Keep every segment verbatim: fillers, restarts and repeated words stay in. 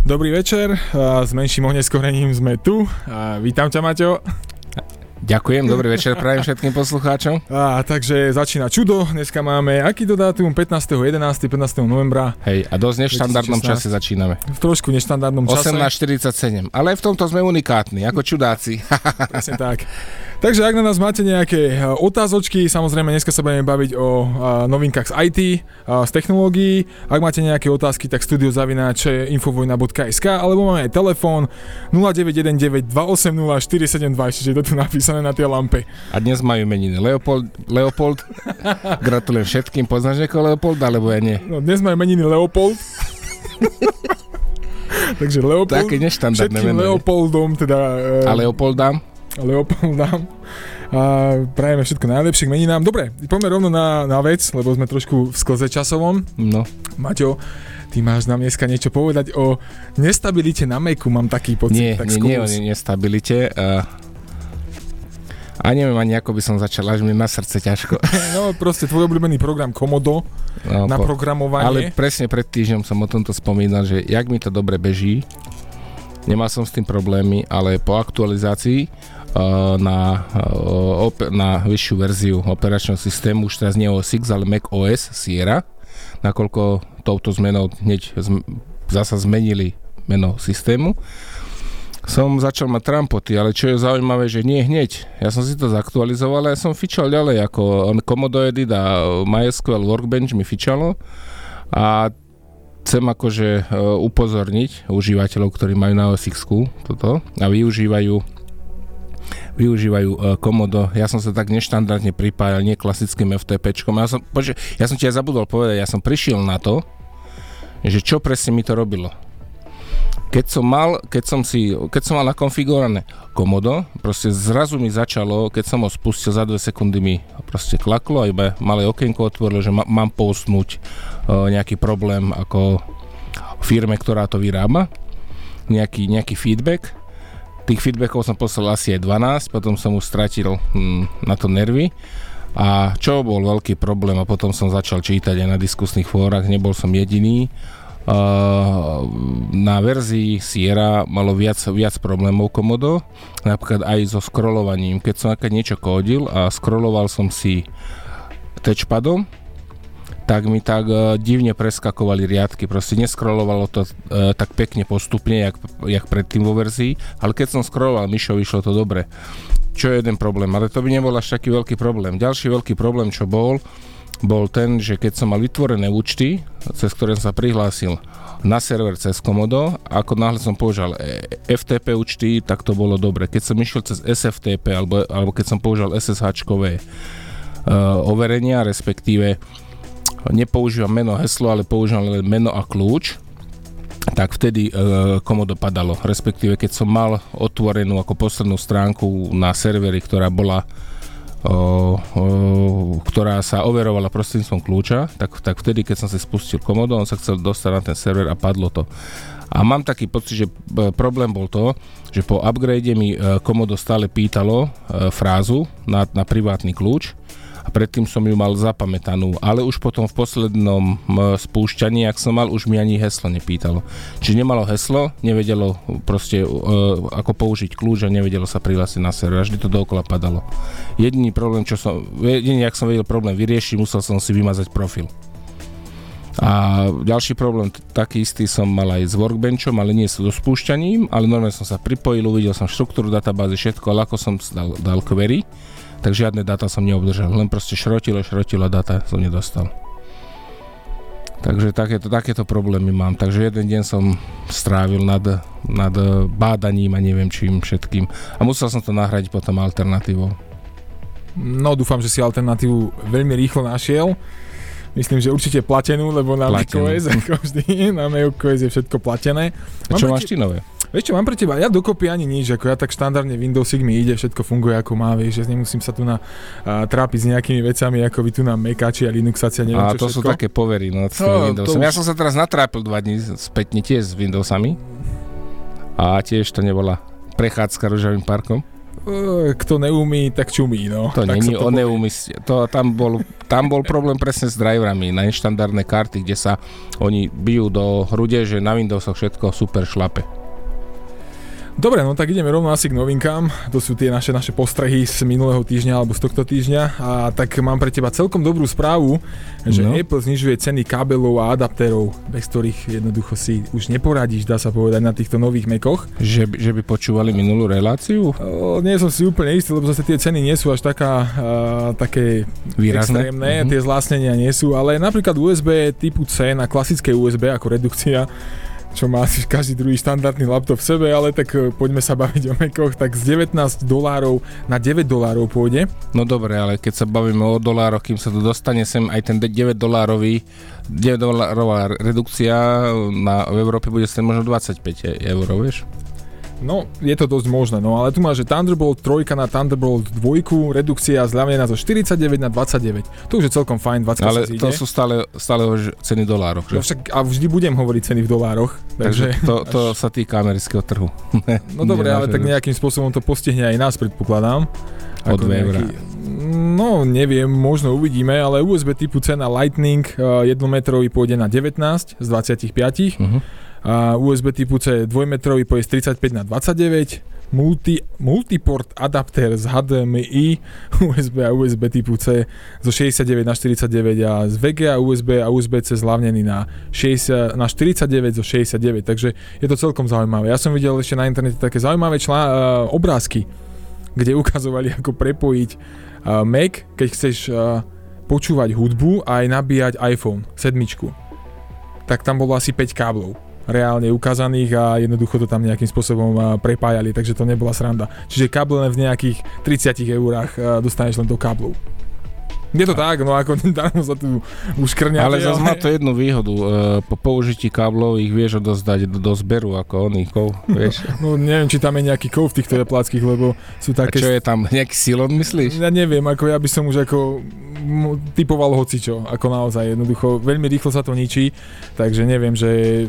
Dobrý večer, s menším ohneskorením sme tu. Vítam ťa, Maťo. Ďakujem, dobrý večer prajem všetkým poslucháčom. A, takže začína čudo, dneska máme aký to dátum? pätnásteho jedenásteho pätnásteho novembra. Hej, a dosť neštandardnom čase začíname. V trošku neštandardnom čase. osemnásť štyridsaťsedem, ale v tomto sme unikátni, ako čudáci. Presne tak. Takže ak na nás máte nejaké otázočky, samozrejme dneska sa budeme baviť o novinkách z í té, z technológií. Ak máte nejaké otázky, tak studio zavináč infovojna bodka es ká alebo máme aj telefón nula deväť jeden deväť dva osem nula štyri sedem dva, čiže to tu napísané na tej lampe. A dnes majú meniny Leopold. Leopold. Gratulujem všetkým. Poznáš niekoho Leopolda, alebo ja nie? No, dnes majú meniny Leopold. Takže Leopold. Také neštandardné všetkým menovanie. Leopoldom, teda... A Leopoldám? Leopoldám. A prajeme všetko najlepšie k meninám. Dobre, poďme rovno na, na vec, lebo sme trošku v sklze časovom. No. Maťo, ty máš nám dneska niečo povedať o nestabilite na Macu, mám taký pocit. Nie, tak nie, nie o nestabilite. Uh, a neviem ani, ako by som začal, až mi na srdce ťažko. No, proste tvoj obľúbený program Komodo no, na po, programovanie. Ale presne pred týždňom som o tomto spomínal, že jak mi to dobre beží, nemal som s tým problémy, ale po aktualizácii Na, na vyššiu verziu operačného systému, už teraz nie ó es X, ale Mac ó es Sierra, nakoľko touto zmenou hneď zasa zmenili meno systému. Som začal mať trampoty, ale čo je zaujímavé, že nie hneď. Ja som si to zaktualizoval a ja som fičal ďalej, ako Commodore Edit a MySQL Workbench mi fičalo a chcem akože upozorniť užívateľov, ktorí majú na ó es X-ku toto a využívajú využívajú uh, Komodo. Ja som sa tak neštandardne pripájal, nie klasickým FTPčkom. Ja som, pože, ja som ti aj zabudol povedať, ja som prišiel na to, že čo presne mi to robilo. Keď som mal, keď som si, keď som mal nakonfigurované Komodo, proste zrazu mi začalo, keď som ho spustil, za dve sekundy mi proste klaklo a iba malé okienko otvorilo, že ma, mám postnúť uh, nejaký problém ako firme, ktorá to vyrába, nejaký, nejaký feedback. Tých feedbackov som poslal asi aj dvanásť, potom som už stratil hm, na to nervy. A čo bol veľký problém, a potom som začal čítať aj na diskusných fórach, nebol som jediný. Uh, na verzii Sierra malo viac, viac problémov Komodo, napríklad aj so scrollovaním. Keď som niečo kódil a scrolloval som si touchpadom, tak mi tak uh, divne preskakovali riadky, proste nescrollovalo to uh, tak pekne postupne, jak, jak predtým vo verzii, ale keď som scrolloval myšou, vyšlo to dobre. Čo je jeden problém, ale to by nebol až taký veľký problém. Ďalší veľký problém, čo bol, bol ten, že keď som mal vytvorené účty, cez ktoré som sa prihlásil na server cez Komodo, ako náhle som použil ef té pé účty, tak to bolo dobre. Keď som išiel cez es ef té pé, alebo, alebo keď som použil es es háčkové uh, overenia, respektíve nepoužívam meno, heslo, ale používam len meno a kľúč, tak vtedy e, Komodo padalo. Respektíve, keď som mal otvorenú ako poslednú stránku na serveri, ktorá bola o, o, ktorá sa overovala prostredníctvom kľúča, tak, tak vtedy, keď som si spustil Komodo, on sa chcel dostať na ten server a padlo to. A mám taký pocit, že problém bol to, že po upgrade mi Komodo stále pýtalo e, frázu na, na privátny kľúč, a predtým som ju mal zapamätanú, ale už potom v poslednom spúšťaní, ak som mal, už mi ani heslo nepýtalo. Čiže nemalo heslo, nevedelo proste uh, ako použiť kľúč a nevedelo sa prihlásiť na server, vždy to dookola padalo. Jediný problém, čo som, jediný, ak som vedel problém vyriešiť, musel som si vymazať profil. A ďalší problém, taký istý som mal aj s Workbenchom, ale nie so spúšťaním, ale normálne som sa pripojil, uvidel som štruktúru databázy, všetko, ale ako som dal, dal query, tak žiadne dáta som neobdržal, len proste šrotilo, šrotilo dáta som nedostal. Takže takéto, takéto problémy mám. Takže jeden deň som strávil nad, nad bádaním a neviem čím všetkým. A musel som to nahradiť potom alternatívou. No dúfam, že si alternatívu veľmi rýchlo našiel. Myslím, že určite platenú, lebo na macOS, ako vždy, na macOS je všetko platené. A čo máš ty nové? Vieš čo, mám pre teba, ja dokopy ani nič, ako ja tak štandardne Windowsik mi ide, všetko funguje ako má, vieš, že nemusím sa tu na uh, trápiť s nejakými vecami, ako vy tu na Macači a Linuxáci a neviem a čo všetko. A to sú také povery, no, s tými no, Windowsami. Ja som sa teraz natrápil dva dní spätne tiež s Windowsami a tiež to nebola prechádzka ružovým parkom. kto neumí, tak čumí, no. To tak není o povie. neúmysle. To, tam, bol, tam bol problém presne s driverami na neštandardné karty, kde sa oni bijú do hrude, že na Windowsoch všetko super šlape. Dobre, no tak ideme rovno asi k novinkám. To sú tie naše, naše postrehy z minulého týždňa alebo z tohto týždňa. A tak mám pre teba celkom dobrú správu, že no. Apple znižuje ceny kábelov a adaptérov, bez ktorých jednoducho si už neporadíš, dá sa povedať, na týchto nových Macoch. Že, že by počúvali minulú reláciu? O, nie som si úplne istý, lebo zase tie ceny nie sú až taká, uh, také výrazné, extrémne, uh-huh. Tie zlásnenia nie sú, ale napríklad ú es bé typu C na klasické ú es bé ako redukcia, čo má asi každý druhý štandardný laptop v sebe, ale tak poďme sa baviť o Macoch, tak z devätnásť dolárov na deväť dolárov pôjde. No dobre, ale keď sa bavíme o dolároch, kým sa to dostane sem, aj ten deväť dolárový, deväť dolárová redukcia na, v Európe bude stať možno dvadsaťpäť eur, vieš? No, je to dosť možné, no ale tu máš, že Thunderbolt tri na Thunderbolt dva, redukcia zľavnená zo štyridsaťdeväť na dvadsaťdeväť. To už je celkom fajn, dvadsať ale sa zíde. to sú stále, stále ceny dolároch, že? No však, a vždy budem hovoriť ceny v dolároch. Takže, takže to, to až... sa týka amerického trhu. No dobre, ale tak nejakým spôsobom to postihne aj nás, predpokladám. O dve eurá. No, neviem, možno uvidíme, ale ú es bé typu C na Lightning jednometrový pôjde na devätnásť z dvadsaťpäť. Uh-huh. A ú es bé typu C dvojmetrový pôjde z tridsaťpäť na dvadsaťdeväť, multi, multiport adaptér z há dé em í ú es bé a ú es bé typu C zo šesťdesiatdeväť na štyridsaťdeväť a z vé gé á ú es bé a ú es bé C zľavnený na, šesťdesiat, na štyridsaťdeväť zo šesťdesiatdeväť, takže je to celkom zaujímavé. Ja som videl ešte na internete také zaujímavé člá, uh, obrázky, kde ukazovali, ako prepojiť uh, Mac, keď chceš uh, počúvať hudbu a aj nabíjať iPhone sedmičku. Tak tam bolo asi päť káblov reálne ukázaných a jednoducho to tam nejakým spôsobom prepájali, takže to nebola sranda. Čiže káble len v nejakých tridsiatich eurách dostaneš len do káblov. Je to a... tak, no ako darmo sa tu uškrňate. Ale zase má to jednu výhodu. Po použití káblov ich vieš odozdať do, do zberu ako oný kov, vieš. No, no neviem, či tam je nejaký kov v týchto pláckých, lebo sú také... A čo je tam, nejaký silon myslíš? Ja neviem, ako ja by som už ako typoval hocičo, ako naozaj jednoducho. Veľmi rýchlo sa to ničí, takže neviem, že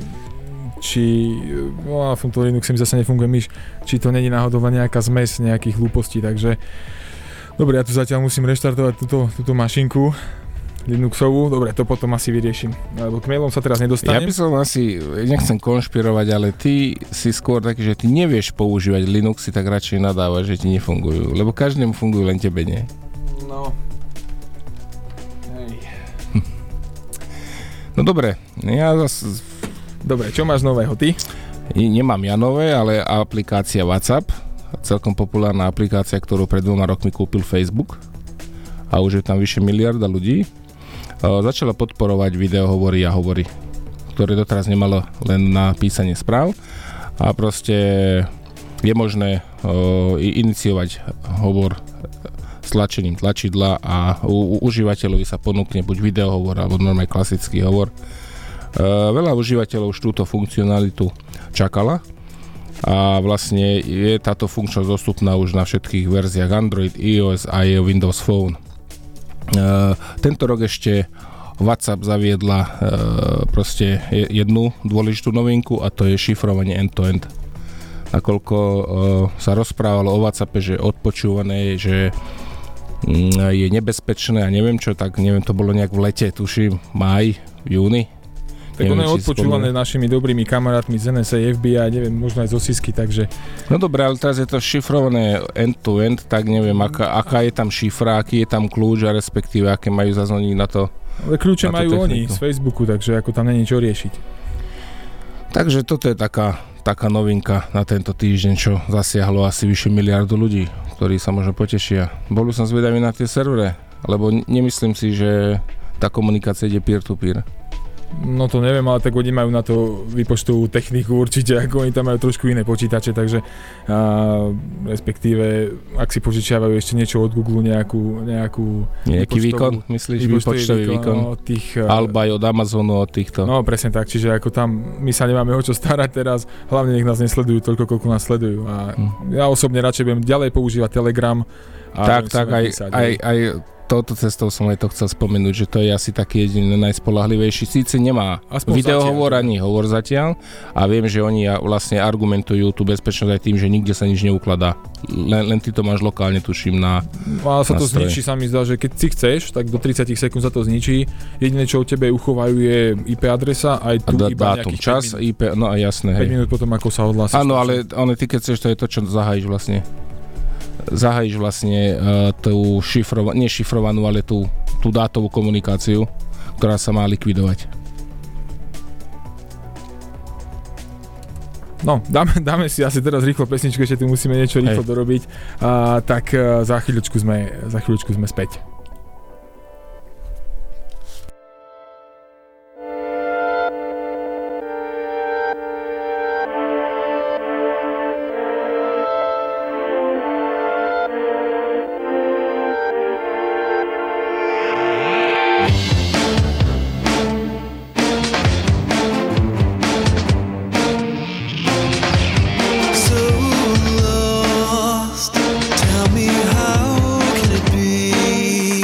či, no a v tomto Linuxe mi zase nefunguje myš, či to není náhodou nejaká zmes nejakých hlúpostí, takže dobre, ja tu zatiaľ musím reštartovať túto, túto mašinku Linuxovú, dobre, to potom asi vyriešim, lebo k mailom sa teraz nedostanem. Ja by som asi, nechcem konšpirovať, ale ty si skôr taký, že ty nevieš používať Linuxy, tak radšej nadávaš, že ti nefungujú, lebo každému fungujú, len tebe nie. No. Hej. No dobre, ja zase... Dobre, čo máš nového ty? Nemám ja nové, ale aplikácia WhatsApp, celkom populárna aplikácia, ktorú pred dvoma rokmi kúpil Facebook a už je tam vyše miliarda ľudí. Začala podporovať videohovory a hovory, ktoré doteraz nemalo len na písanie správ a proste je možné iniciovať hovor s tlačením tlačidla a u, u užívateľovi sa ponúkne buď videohovor alebo normálne klasický hovor. Uh, veľa užívateľov už túto funkcionalitu čakala a vlastne je táto funkčnosť dostupná už na všetkých verziách Android, iOS a je Windows Phone. Uh, tento rok ešte WhatsApp zaviedla uh, proste jednu dôležitú novinku a to je šifrovanie end-to-end. Nakoľko uh, sa rozprávalo o WhatsAppe, že odpočúvané, že mm, je nebezpečné a neviem čo, tak neviem, to bolo nejak v lete, tuším, máj, júni. Tak ono je odpočúvané našimi dobrými kamarátmi z en es á, ef bí aj, neviem, možno aj zo sísky, takže... No dobré, ale teraz je to šifrované end-to-end, tak neviem, aká, aká je tam šifra, aký je tam kľúč a respektíve, aké majú zazvoniť na to. Ale kľúče majú oni z Facebooku, takže ako tam není čo riešiť. Takže toto je taká, taká novinka na tento týždeň, čo zasiahlo asi vyše miliardu ľudí, ktorí sa možno potešia. Bol som zvedavý na tie servere, lebo nemyslím si, že tá komunikácia ide peer-to-peer. No to neviem, ale tak oni majú na to výpočtovú techniku určite, ako oni tam majú trošku iné počítače, takže a, respektíve, ak si požičiavajú ešte niečo od Google, nejakú nejakú nejaký výkon, myslíš, výpočtový výkon, výkon od tých, alebo aj od Amazonu, od týchto. No presne tak, čiže ako tam my sa nemáme o čo starať teraz, hlavne nech nás nesledujú toľko, koľko nás sledujú a hm. ja osobne radšej budem ďalej používať Telegram. A tak, tak, aj, aj, aj touto cestou som aj to chcel spomenúť, že to je asi taký jediný najspolahlivejší. Síce nemá videohovor ani hovor zatiaľ a viem, že oni vlastne argumentujú tú bezpečnosť aj tým, že nikde sa nič neukladá. Len, len ty to máš lokálne, tuším, na A sa to stroji. Zničí, sa mi zdá, že keď si chceš, tak do tridsať sekúnd sa to zničí. Jediné, čo u tebe uchovajú, je í pé adresa, aj tu d- iba dátum, čas, í pé, no a jasné. päť minút potom, ako sa odhlásíš. Áno, ale, ale ty keď chceš, to je to, čo zahájíš vlastne. Zahájíš vlastne uh, tú šifrova- nie šifrovanú, ale tú, tú dátovú komunikáciu, ktorá sa má likvidovať. No, dáme, dáme si asi teraz rýchlo pesničku, ešte tu musíme niečo rýchlo Hej. dorobiť. Uh, tak uh, za chvíľočku sme, za chvíľočku sme späť. Tell me how can it be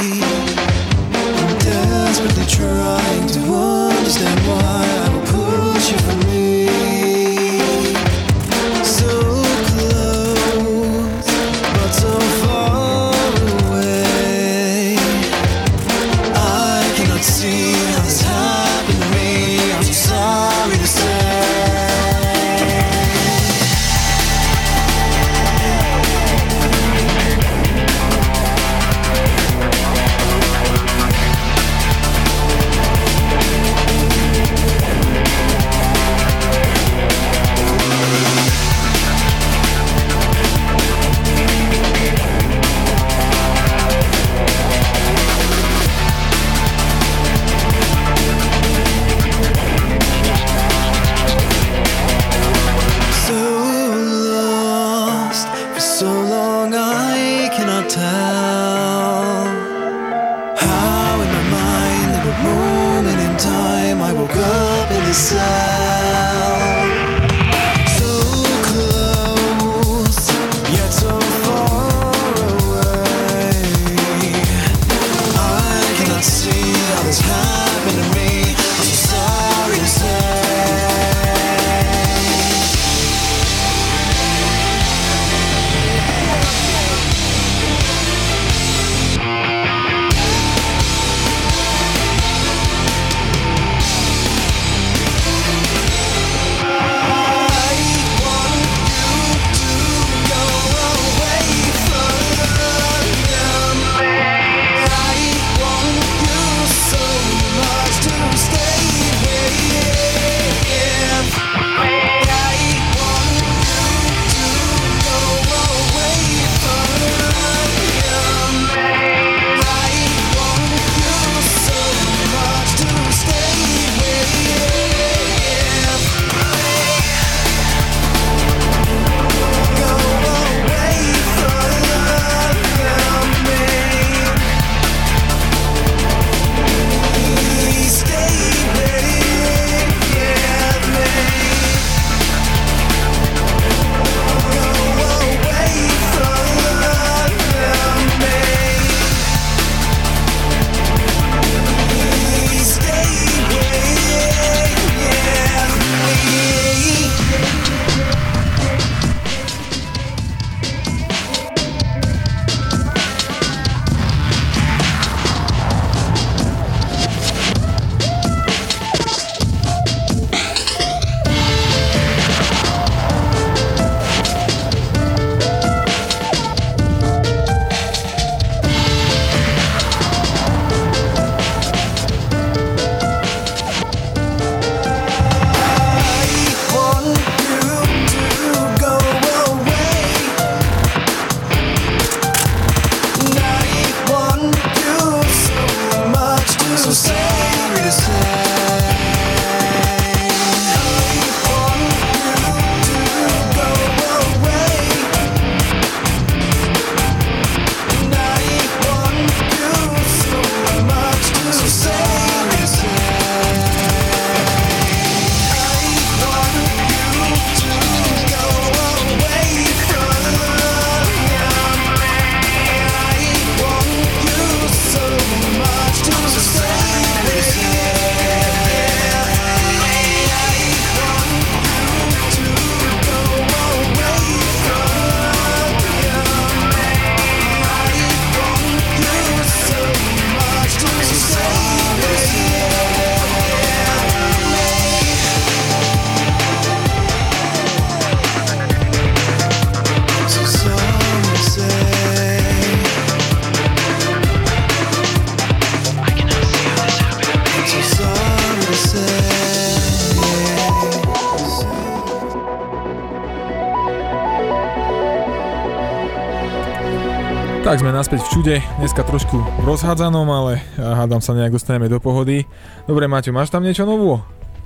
Tak sme naspäť v čude, dneska trošku rozhádzanom, ale hádam sa nejak dostaneme do pohody. Dobre, Maťo, máš tam niečo novú?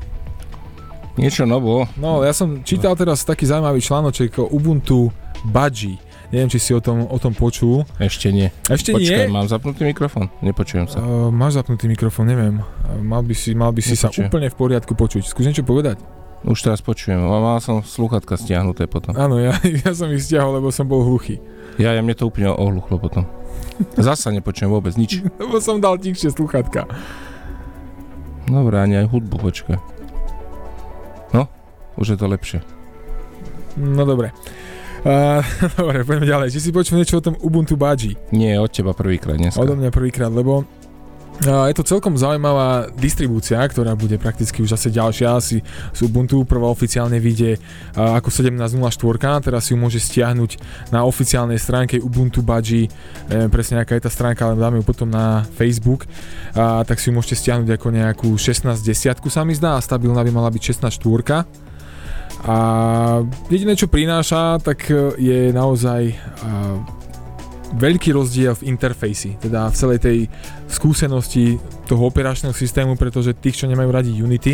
Niečo novo? No, ja som čítal teraz taký zaujímavý článoček o Ubuntu Budgie. Neviem, či si o tom, o tom počul. Ešte nie. Ešte Počkaj, nie? mám zapnutý mikrofón? Nepočujem sa. Uh, máš zapnutý mikrofón, neviem. Uh, mal by si, mal by si sa úplne v poriadku počuť. Skús niečo povedať? Už teraz počujem. Mal som slúchatka stiahnuté potom. Áno, ja, ja som ich stiahol, lebo som bol hluchý. Ja, ja mne to úplne ohluchlo potom. Zasa nepočujem vôbec nič. Lebo som dal tichšie slúchatka. Dobre, ani aj hudbu, počkaj. No, už je to lepšie. No dobre. Uh, dobre, poďme ďalej. Či si počul niečo o tom Ubuntu Budgie? Nie, od teba prvýkrát dneska. Odo mňa prvýkrát, lebo uh, je to celkom zaujímavá distribúcia, ktorá bude prakticky už zase ďalšia. Asi z Ubuntu prvá oficiálne vyjde uh, ako sedemnásť nula štyri, teraz si ju môže stiahnuť na oficiálnej stránke Ubuntu Budgie. Neviem presne, aká je tá stránka, ale dáme ju potom na Facebook. Uh, tak si ju môžete stiahnuť ako nejakú šestnásť desiatku sa mi zdá, a stabilná by mala byť šestnásť štyri. A jediné, čo prináša, tak je naozaj uh, veľký rozdiel v interfejsi, teda v celej tej skúsenosti toho operačného systému, pretože tých, čo nemajú radi Unity,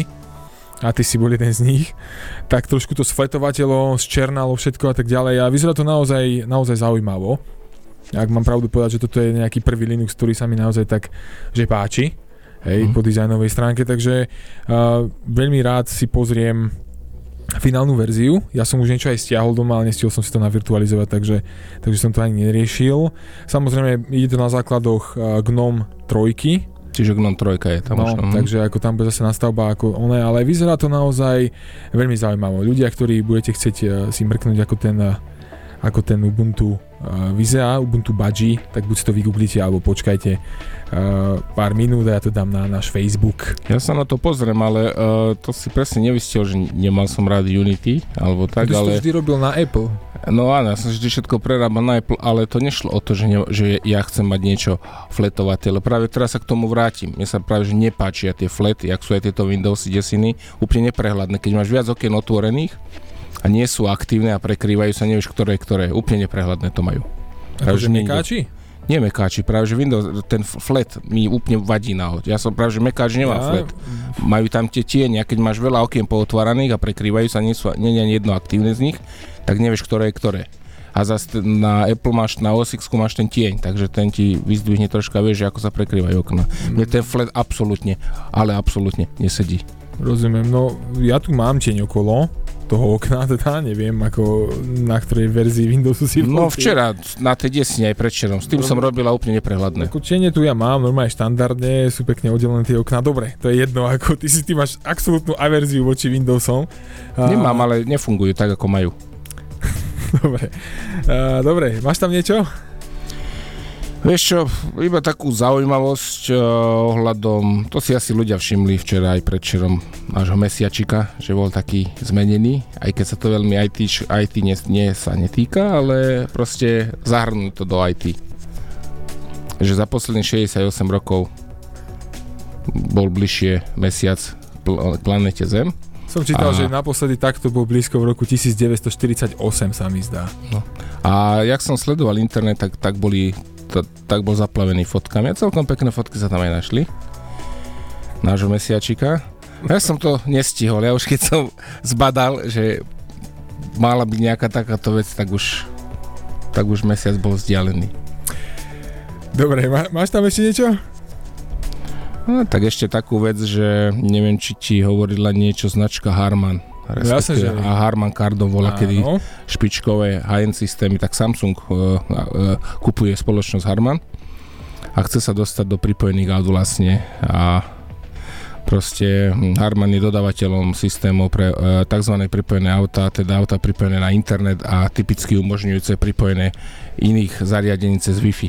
a ty si bol jeden z nich, tak trošku to sfletovateľo, zčernalo všetko a tak ďalej a vyzerá to naozaj, naozaj zaujímavo. Ak mám pravdu povedať, že toto je nejaký prvý Linux, ktorý sa mi naozaj tak, že páči, hej, mm. po dizajnovej stránke, takže uh, veľmi rád si pozriem finálnu verziu. Ja som už niečo aj stiahol doma, ale nestihol som si to navirtualizovať, takže, takže som to ani neriešil. Samozrejme, ide to na základoch uh, GNOME tri. Čiže GNOME tri je tam no, už. Takže ako tam bude zase nastavba ako oné, ale vyzerá to naozaj veľmi zaujímavé. Ľudia, ktorí budete chcieť uh, si mrknúť ako ten, uh, ako ten Ubuntu uh, vyzerá, Ubuntu Budgie, tak buď si to vygooglite, alebo počkajte uh, pár minút a ja to dám na náš Facebook. Ja sa na to pozriem, ale uh, to si presne nevystil, že nemal som rád Unity, alebo tak, Ty ale... si to vždy robil na Apple. No áno, ja som vždy všetko prerábal na Apple, ale to nešlo o to, že, ne, že ja chcem mať niečo fletovať, ale práve teraz sa k tomu vrátim. Mne sa práve, že nepáčia tie flety, jak sú aj tieto Windowsy desiny, úplne neprehľadné. Keď máš viac okien otvorených a nie sú aktívne a prekrývajú sa, nevieš, ktoré, ktoré, úplne neprehľadné to majú. Akože mekáči? Nie mekáči, práve že Windows, ten flat mi úplne vadí nahod. Ja som práve, že mekáč nemá ja. flat. Majú tam tie tiene, a keď máš veľa okien pootváraných a prekrývajú sa, nie sú nie je ani jedno aktívne z nich, tak nevieš, ktoré je ktoré. A zase na Apple máš, na O S X máš ten tieň, takže ten ti vyzdvihne troška, vieš, ako sa prekrývajú okna. Mne ten flat absolútne, ale absolútne nesedí. Rozumiem, no ja tu mám tieň okolo toho okna, teda neviem, ako na ktorej verzii Windowsu si... No včera, na tej desine aj predvčerom, s tým no, som robil a úplne neprehľadné. Ako tiene tu ja mám, normálne štandardne, sú pekne oddelené tie okná. Dobre, to je jedno, ako ty si ty máš absolútnu averziu voči Windowsom. Nemám, ale nefungujú tak, ako majú. Dobre, uh, dobre, máš tam niečo? Vieš čo, iba takú zaujímavosť uh, ohľadom, to si asi ľudia všimli včera aj predvčerom nášho mesiačika, že bol taký zmenený, aj keď sa to veľmi í té, í té nie, nie sa netýka, ale proste zahrnú to do í té. Že za posledných šesťdesiatosem rokov bol bližšie mesiac pl- planete Zem. Som čítal, a... že naposledy takto bol blízko v roku devätnásťstoštyridsaťosem sa mi zdá. No. A jak som sledoval internet, tak, tak boli To, tak bol zaplavený fotkami. A celkom pekné fotky sa tam aj našli. Nášho mesiačika. Ja som to nestihol. Ja už keď som zbadal, že mala byť nejaká takáto vec, tak už, tak už mesiac bol vzdialený. Dobre, má, máš tam ešte niečo? No, tak ešte takú vec, že neviem, či ti hovorila niečo značka Harman. Jasne, že... A Harman Kardon volá kedy špičkové high-end systémy, tak Samsung uh, uh, kupuje spoločnosť Harman a chce sa dostať do pripojených aut vlastne a proste Harman je dodávateľom systémov pre uh, tzv. Pripojené auta, teda auta pripojené na internet a typicky umožňujúce pripojené iných zariadení cez Wi-Fi.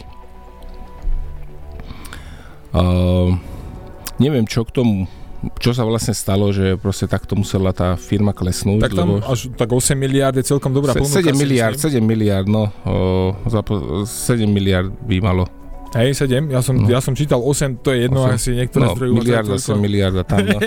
Uh, neviem, čo k tomu čo sa vlastne stalo, že proste takto musela tá firma klesnúť. Tak tam lebo... až tak osem miliárd je celkom dobrá ponuka. sedem miliárd, sedem miliárd, no. O, za, sedem miliárd by malo Hej, sedem, ja som, no. ja som čítal osem, to je jedno, osem. asi niektoré no, zdroje. miliarda, sem miliarda tam, no.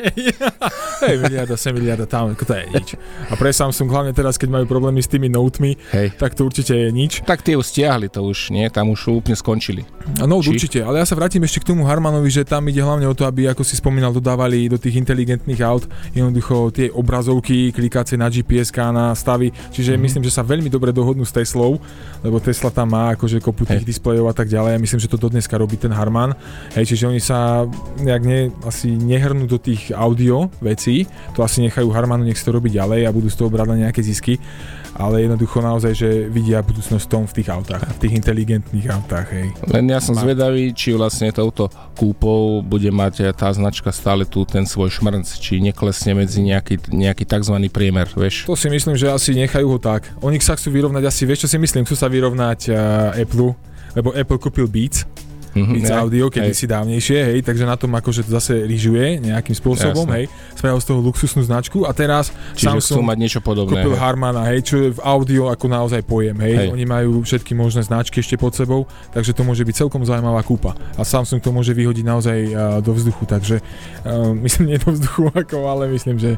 Hej, miliarda, sem miliarda tam, to je nič. A pre Samsung, hlavne teraz, keď majú problémy s tými Notemi, hej. tak to určite je nič. Tak tie už stiahli to už, nie? Tam už úplne skončili. No určite, ale ja sa vrátim ešte k tomu Harmanovi, že tam ide hlavne o to, aby, ako si spomínal, dodávali do tých inteligentných aut jednoducho tie obrazovky, klikacie na gé pé es ká, na stavy, čiže mm-hmm. myslím, že sa veľmi dobre dohodnú s Teslou, lebo Tesla tam má akože kopu tých hey. displejov a tak ďalej. Ja myslím, že to dodneska robí ten Harman. Hej, čiže oni sa nejak ne, asi nehrnú do tých audio vecí, to asi nechajú Harmanu, nech si to robí ďalej a budú z toho brať na nejaké zisky, ale jednoducho naozaj, že vidia budúcnosť v tom v tých autách, v tých inteligentných autách. Hej. Len ja som zvedavý, či vlastne touto kúpou bude mať tá značka stále tu ten svoj šmrnc, či neklesne medzi nejaký, nejaký takzvaný priemer, vieš. To si myslím, že asi nechajú ho tak. Oni sa chcú vyrovnať asi, vieš čo si myslím, chcú sa vyrovnať uh, Apple, lebo Apple kúpil Beats, mm-hmm, Beats yeah, Audio, kedysi dávnejšie, hej, takže na tom akože to zase lyžuje nejakým spôsobom, jasne. Hej, spravil z toho luxusnú značku a teraz čiže Samsung mať niečo podobné, kúpil hej. Harmana, hej, čo je v audio ako naozaj pojem, hej. hej, oni majú všetky možné značky ešte pod sebou, takže to môže byť celkom zaujímavá kúpa a Samsung to môže vyhodiť naozaj uh, do vzduchu, takže uh, myslím nie do vzduchu ako, ale myslím, že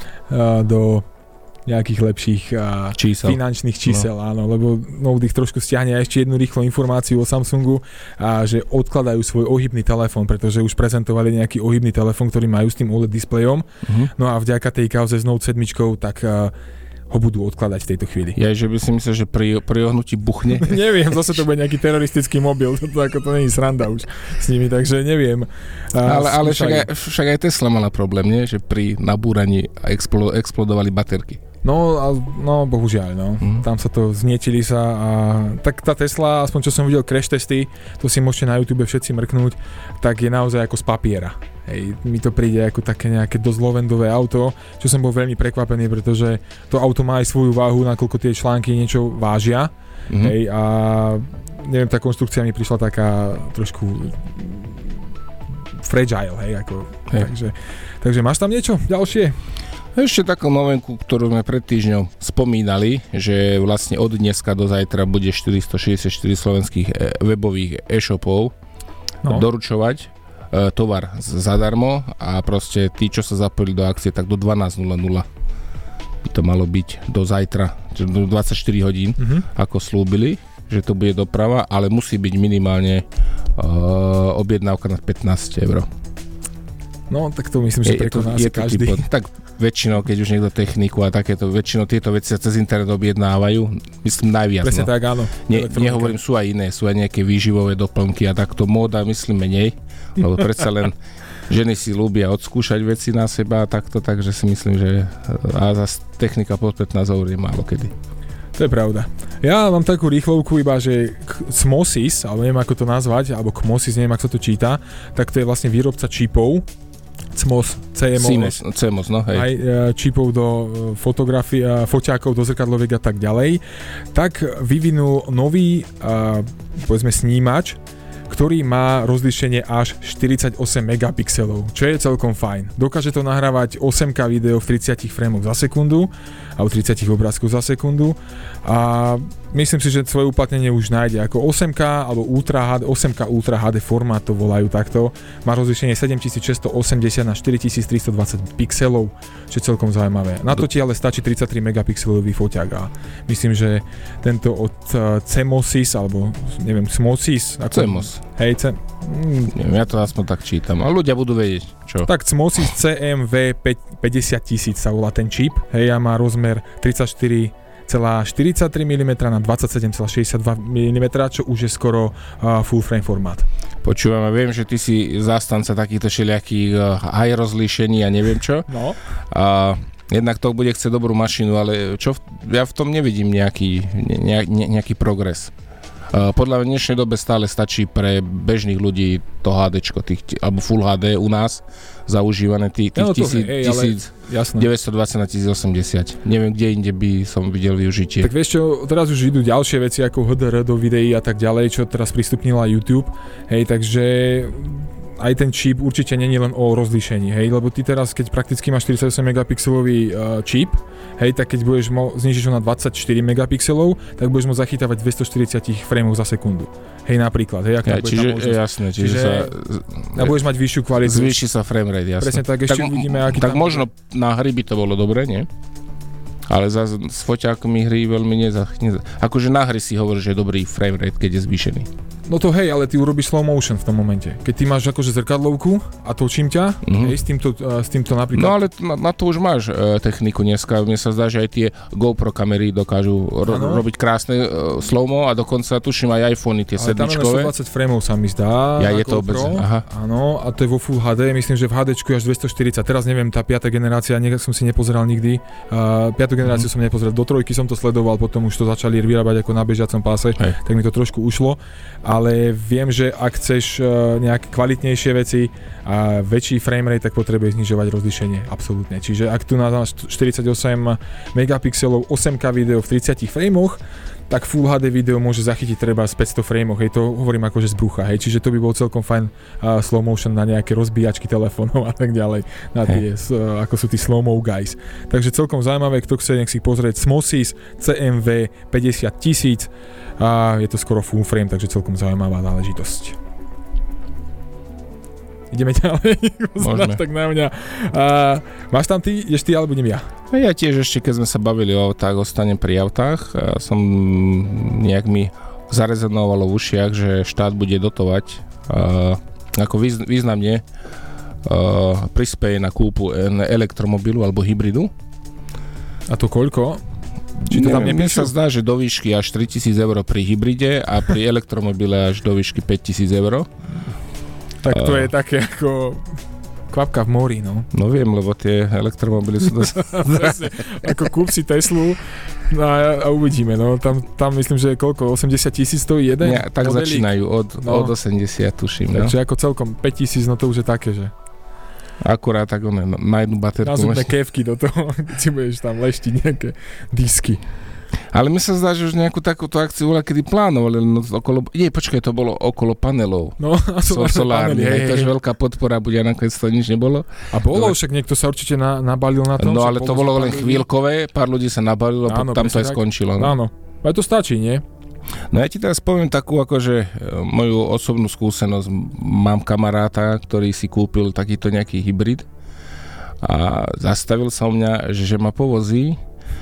uh, do nejakých lepších uh, čísel. finančných čísel, no. Áno, lebo Note ich trošku stiahne. A ešte jednu rýchlu informáciu o Samsungu, a že odkladajú svoj ohybný telefón, pretože už prezentovali nejaký ohybný telefón, ktorý majú s tým ó el é dé displejom. Uh-huh. No a vďaka tej kauze s Note sedem, tak uh, ho budú odkladať v tejto chvíli. Ja, že by si myslel, že pri, pri ohnutí buchne? Neviem, zase to bude nejaký teroristický mobil, to ako to není sranda už s nimi, takže neviem. A ale ale však, aj, však aj Tesla mala problém, nie? Že pri nabúraní explo, explodovali baterky. No, no, bohužiaľ, no. Mm. Tam sa to znietili sa a tak tá Tesla, aspoň čo som videl crash testy, to si môžete na YouTube všetci mrknúť, tak je naozaj ako z papiera. Hej, mi to príde ako také nejaké dosť low-endové auto, čo som bol veľmi prekvapený, pretože to auto má aj svoju váhu, nakoľko tie články niečo vážia. Mm. Hej, a neviem, tá konštrukcia mi prišla taká trošku fragile, hej, ako, hej. Takže, takže máš tam niečo ďalšie? Ešte takú novenku, ktorú sme pred týždňom spomínali, že vlastne od dneska do zajtra bude štyristošesťdesiatštyri slovenských webových e-shopov no. doručovať e, tovar zadarmo a proste tí, čo sa zapojili do akcie, tak do dvanásť nula nula by to malo byť do zajtra, do dvadsaťštyri hodín, mm-hmm. ako slúbili, že to bude doprava, ale musí byť minimálne e, objednávka na pätnásť eur. No, tak to myslím, že prekoná asi každý. Typo, tak väčšinou, keď už niekto techniku a takéto, väčšinou tieto veci sa cez internet objednávajú, myslím najviac. Presne no. tak, áno. Ne, nehovorím, sú aj iné, sú aj nejaké výživové doplnky a takto móda, myslím menej, lebo predsa len ženy si ľúbia odskúšať veci na seba a takto, takže si myslím, že a zase technika pod pätnásť eur je málo kedy. To je pravda. Ja mám takú rýchlovku iba, že Cmosis, alebo neviem ako to nazvať, alebo Cmosis, neviem ako sa to číta, tak to je vlastne výrobca čipov, Cmos, cé em ó es, cé em ó es, no, hej. aj čipov do fotografie, foťákov, do zrkadloviek a tak ďalej, tak vyvinul nový, povedzme, snímač, ktorý má rozlíšenie až štyridsaťosem megapixelov, čo je celkom fajn. Dokáže to nahrávať osem ká video v tridsiatich framoch za sekundu alebo tridsať obrázkov za sekundu a myslím si, že svoje uplatnenie už nájde ako osem ká alebo Ultra há dé, osem ká Ultra há dé formát to volajú takto. Má rozlíšenie sedemtisícšesťstoosemdesiat na štyritisíctristodvadsať pixelov, čo je celkom zaujímavé. Na to ti ale stačí tridsaťtri megapixelový foťák a myslím, že tento od uh, Cmosis alebo neviem, Cmosis ako Cmos. Hej, C... Mm. Neviem, ja to aspoň tak čítam, ale ľudia budú vedieť, čo. Tak Cmosis cé em vé päťdesiat tisíc sa volá ten čip, hej, a má rozmer tridsaťštyri celá štyridsaťtri milimetra na dvadsaťsedem celá šesťdesiatdva milimetra, čo už je skoro uh, full frame formát. Počúvam, viem, že ty si zástanca takýchto všelijakých uh, high rozlíšení a neviem čo. No. A jednak to bude chcieť dobrú mašinu, ale čo v, ja v tom nevidím nejaký, ne, ne, nejaký progres. Uh, podľa mňa v dnešnej dobe stále stačí pre bežných ľudí to HDčko, tých, alebo Full há dé u nás zaužívané tých, tých no, tisíc, hej, tisíc deväťstodvadsať na tisícosemdesiat. Neviem, kde inde by som videl využitie. Tak vieš čo, teraz už idú ďalšie veci ako há dé er do videí a tak ďalej, čo teraz pristupnila YouTube. Hej, takže aj ten čip určite není len o rozlíšení, hej, lebo ty teraz, keď prakticky máš štyridsaťosem megapixelový uh, čip, hej, tak keď budeš mo- znižíš ho na dvadsaťštyri megapixelov, tak budeš môcť zachytávať dvestoštyridsať frameov za sekundu. Hej, napríklad, hej, ja, čiže, jasné, čiže, čiže sa... A budeš mať vyššiu kvalitu. Zvýši sa framerate, jasné. Presne tak, ešte tak, uvidíme, aký tak tam... možno na hry by to bolo dobre, nie? Ale za, s foťákmi hry veľmi nezach... Neza... Akože na hry si hovorí, že je dobrý framerate, keď je zvýšený. No to hej, ale ty urobíš slow motion v tom momente. Keď ty máš akože zrkadlovku a točím ťa, mm-hmm. hej, s týmto, uh, s týmto napríklad... No ale na, na to už máš uh, techniku dneska. Mne sa zdá, že aj tie GoPro kamery dokážu ro- robiť krásne uh, slow-mo a dokonca tuším aj iPhony, tie ale sedmičkové. Ale tam je stodvadsať frameov sa mi zdá. Ja je to obec. Aha. Áno, a to je vo Full há dé, myslím, že v há déčku je až dvestoštyridsať. Teraz neviem, tá piata generácia, niekde som si nepozeral nikdy. Uh, piatu generáciu mm-hmm. som nepozeral. Do trojky som to sledoval, potom už to začali vyrábať ako na bežiacom páse, hej. Tak mi to trošku ušlo. Ale viem, že ak chceš uh, nejaké kvalitnejšie veci a väčší framerate, tak potrebuješ znižovať rozlíšenie, absolútne. Čiže ak tu máš štyridsaťosem megapixelov osem ká video v tridsiatich frameoch, tak Full há dé video môže zachytiť treba z päťsto frameoch, hej, to hovorím akože z brucha, hej, čiže to by bol celkom fajn uh, slow motion na nejaké rozbíjačky telefónov a tak ďalej, na tie, uh, ako sú tí slow mo guys. Takže celkom zaujímavé, kto chce, nech si pozrieť Smosys cé em vé päťdesiat tisíc a je to skoro full frame, takže celkom zaujímavá záležitosť. Ideme ďalej, poznáš tak na mňa. Uh, máš tam ty, ideš ty, alebo idem ja? Ja tiež ešte, keď sme sa bavili o autách, ostanem pri autách. Ja som nejak mi zarezonovalo v ušiach, že štát bude dotovať uh, ako významne uh, prispeje na kúpu elektromobilu alebo hybridu. A to koľko? Či to tam mne sa zdá, že do výšky až tritisíc eur pri hybride a pri elektromobile až do výšky päťtisíc eur. Tak to je také ako kvapka v mori, no. No viem, lebo tie elektromobily sú dosť... Ako kúp si Teslu a, a uvidíme, no. Tam, tam myslím, že koľko, osemdesiat tisíc stojí jeden? Nie, tak modelík. Začínajú od, no. od osemdesiat, tuším. Takže no. ako celkom päťtisíc, no to už je také, že... Akurát tak one, na jednu baterku... Na zubné kevky do toho, keď si budeš tam leštiť nejaké disky. Ale mi sa zdá, že už nejakú takúto akciu bola, kedy plánovali, no okolo, nie, počkaj, to bolo okolo panelov. No, a sú solárne, hej, to, že veľká podpora bude, a nakoniec to nič nebolo. A bolo, ale... však niekto sa určite na, nabalil na tom. No, ale to bolo len chvíľkové, pár ľudí sa nabalilo, áno, tam to aj tak skončilo. No. Áno, ale to stačí, nie? No ja ti teraz poviem takú, akože moju osobnú skúsenosť. Mám kamaráta, ktorý si kúpil takýto nejaký hybrid a zastavil sa u mňa, že, že ma povozí,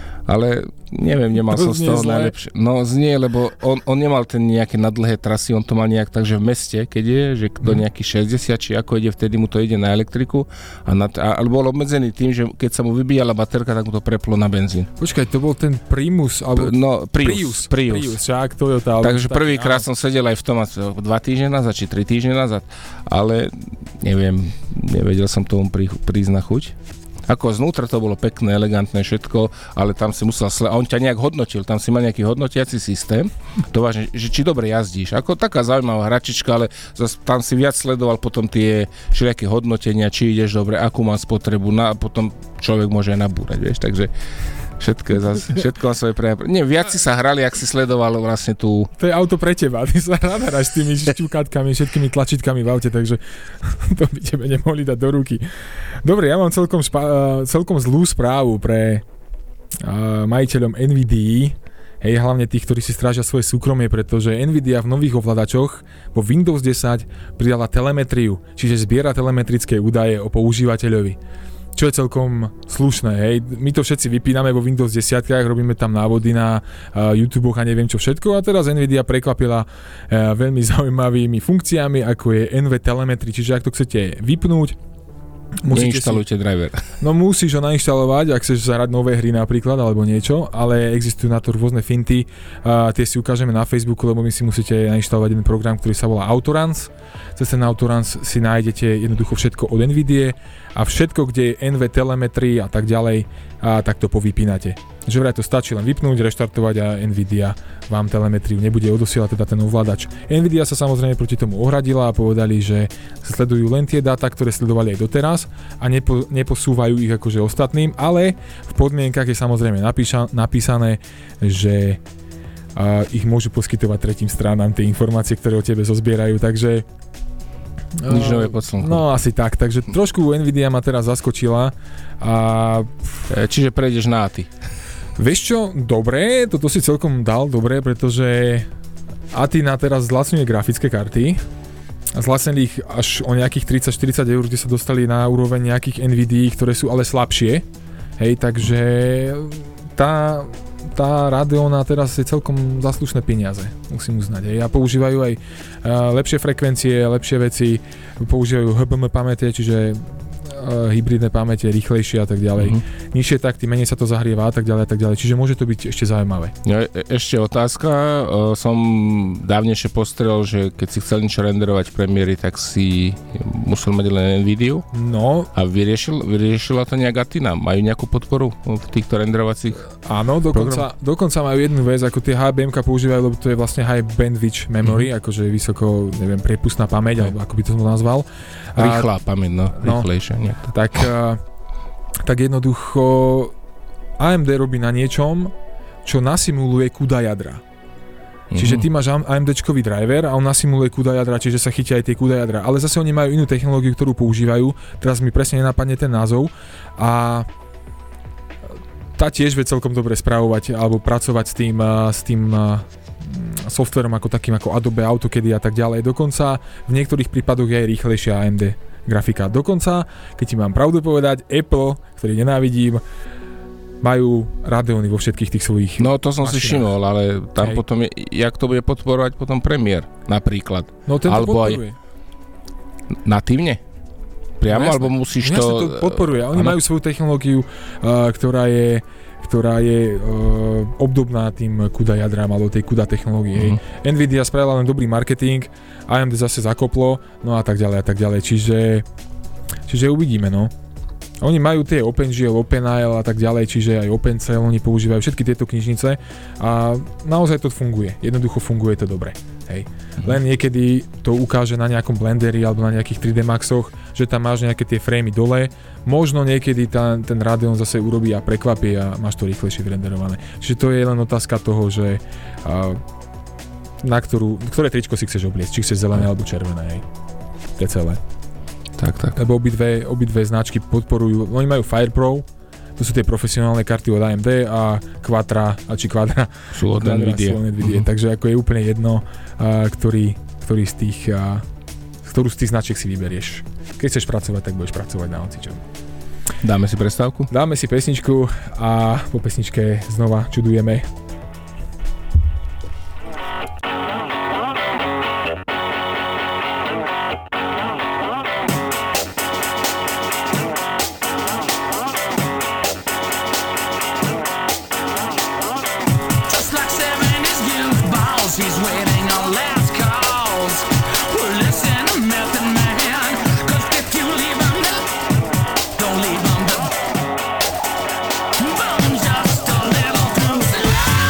ale neviem, nemal to som z toho zlé. Najlepšie. No znie, lebo on, on nemal ten nejaké nadlhé trasy, on to mal nejak tak, že v meste, keď je, že do nejakých šesťdesiat, či ako ide, vtedy mu to ide na elektriku, a na, a, ale bol obmedzený tým, že keď sa mu vybíjala baterka, tak mu to preplo na benzín. Počkaj, to bol ten Primus, alebo... No, Prius. Prius, Prius. Čak, Toyota, takže prvýkrát som sedel aj v tom dva týždne nazad, či tri týždne nazad, ale neviem, nevedel som tomu prí, prísť na chuť. Ako znútra to bolo pekné, elegantné všetko, ale tam si musel sle- a on ťa nejak hodnotil, tam si mal nejaký hodnotiaci systém, to vážne, že či dobre jazdíš. Ako taká zaujímavá hračička, ale zas, tam si viac sledoval potom tie všelijaké hodnotenia, či ideš dobre, akú má spotrebu, na, potom človek môže aj nabúrať, vieš, takže všetko je zase, všetko má svoje prejavy. Nie, viac si sa hrali, ak si sledoval vlastne tú... To je auto pre teba, ty sa hráš s tými šťukátkami, všetkými tlačítkami v aute, takže to by tebe nemohli dať do ruky. Dobre, ja mám celkom, špa- celkom zlú správu pre uh, majiteľom NVIDII, hej, hlavne tých, ktorí si strážia svoje súkromie, pretože NVIDIA v nových ovládačoch vo Windows desať pridala telemetriu, čiže zbiera telemetrické údaje o používateľovi. Čo je celkom slušné, hej. My to všetci vypíname vo Windows desať, robíme tam návody na uh, YouTube a neviem čo všetko, a teraz NVIDIA prekvapila uh, veľmi zaujímavými funkciami, ako je en vé Telemetry, čiže ak to chcete vypnúť, neinštalujte si... driver. No musíš ho nainštalovať, ak chceš zahrať nové hry napríklad, alebo niečo, ale existujú na to rôzne finty, uh, tie si ukážeme na Facebooku, lebo my si musíte nainštalovať jeden program, ktorý sa volá Autoruns. Cez ten Autoruns si nájdete jednoducho všetko od NVIDIA a všetko, kde je en vé Telemetry a tak ďalej, a tak to povypínate. Že vraj to stačí len vypnúť, reštartovať a NVIDIA vám telemetriu nebude odosielať, teda ten ovládač. NVIDIA sa samozrejme proti tomu ohradila a povedali, že sledujú len tie dáta, ktoré sledovali aj doteraz a nepo, neposúvajú ich akože ostatným, ale v podmienkach je samozrejme napíša, napísané, že a, ich môžu poskytovať tretím stranám tie informácie, ktoré o tebe zozbierajú, takže Nič nové pod slnkom. No asi tak, takže trošku Nvidia ma teraz zaskočila a... Čiže prejdeš na á té í. Vieš čo, dobre, toto si celkom dal dobre, pretože á té í na teraz zlacňuje grafické karty a zlacnili ich až o nejakých tridsať štyridsať eur, kde sa dostali na úroveň nejakých Nvidií, ktoré sú ale slabšie. Hej, takže tá... tá Radeon teraz je celkom zaslušné peniaze, musím uznať. Hej. A používajú aj uh, lepšie frekvencie, lepšie veci, používajú há bé em pamäte, čiže uh, hybridné pamäte, rýchlejšie a tak ďalej. Mm-hmm. Nižšie takty, menej sa to zahrieva a tak ďalej a tak ďalej. Čiže môže to byť ešte zaujímavé. E- ešte otázka. E- som dávnejšie postrel, že keď si chcel niečo renderovať v Premiéri, tak si musel mať len Nvidiu. No. A vyriešil, vyriešila to nejak á té í? Majú nejakú podporu v týchto renderovacích? Áno, dokonca, dokonca majú jednu vec, ako tie há bé emka používajú, lebo to je vlastne high bandwidth memory, mm-hmm. akože vysoko, neviem, priepustná pamäť, alebo ako by to nazval. Rýchla pamäť, no, rýchlejšia. No, tak, tak jednoducho á em dé robí na niečom, čo nasimuluje CUDA jadra. Mm-hmm. Čiže ty máš AMDčkový driver a on nasimuluje CUDA jadra, čiže sa chytia aj tie CUDA jadra. Ale zase oni majú inú technológiu, ktorú používajú. Teraz mi presne nenapadne ten názov. A tá tiež vie celkom dobre spravovať alebo pracovať s tým, s tým softverom ako takým ako Adobe, AutoCAD a tak ďalej. Dokonca v niektorých prípadoch je aj rýchlejšia á em dé grafika. Dokonca, keď ti mám pravdu povedať, Apple, ktorý nenávidím, majú Radeony vo všetkých tých svojich No to som mašinách. si všimol, ale tam Hej. potom je, jak to bude podporovať potom Premiér napríklad. No ten to alebo podporuje. Aj natívne? Priamo, No, alebo musíš jasne, to... to podporuje. Oni ano. Majú svoju technológiu, uh, ktorá je ktorá je uh, obdobná tým CUDA jadrám alebo tej CUDA technológie. Mm-hmm. Nvidia spravila len dobrý marketing, á em dé zase zakoplo, no a tak ďalej a tak ďalej. Čiže, čiže uvidíme, no. Oni majú tie OpenGL, OpenIL a tak ďalej, čiže aj OpenCL oni používajú všetky tieto knižnice a naozaj to funguje. Jednoducho funguje to dobre. Hej. Mm-hmm. Len niekedy to ukáže na nejakom Blenderi alebo na nejakých tri dé Maxoch, že tam máš nejaké tie framey dole. Možno niekedy tá, ten Radeon zase urobí a prekvapí a máš to rýchlejšie vyrenderované. Čiže to je len otázka toho, že uh, na ktorú, ktoré tričko si chceš obliecť, či chceš zelené alebo červené. Hej. To je celé. Tak, tak. Lebo obidve, obidve značky podporujú, oni majú FirePro, to sú tie profesionálne karty od á em dé a Quadra, a či Quadra sú od Nvidia. Mm-hmm. Takže ako je úplne jedno, uh, ktorý, ktorý z tých, uh, ktorú z tých značiek si vyberieš. Keď chceš pracovať, tak budeš pracovať na hocičom. Dáme si prestávku? Dáme si pesničku a po pesničke znova čudujeme. Just a little closer.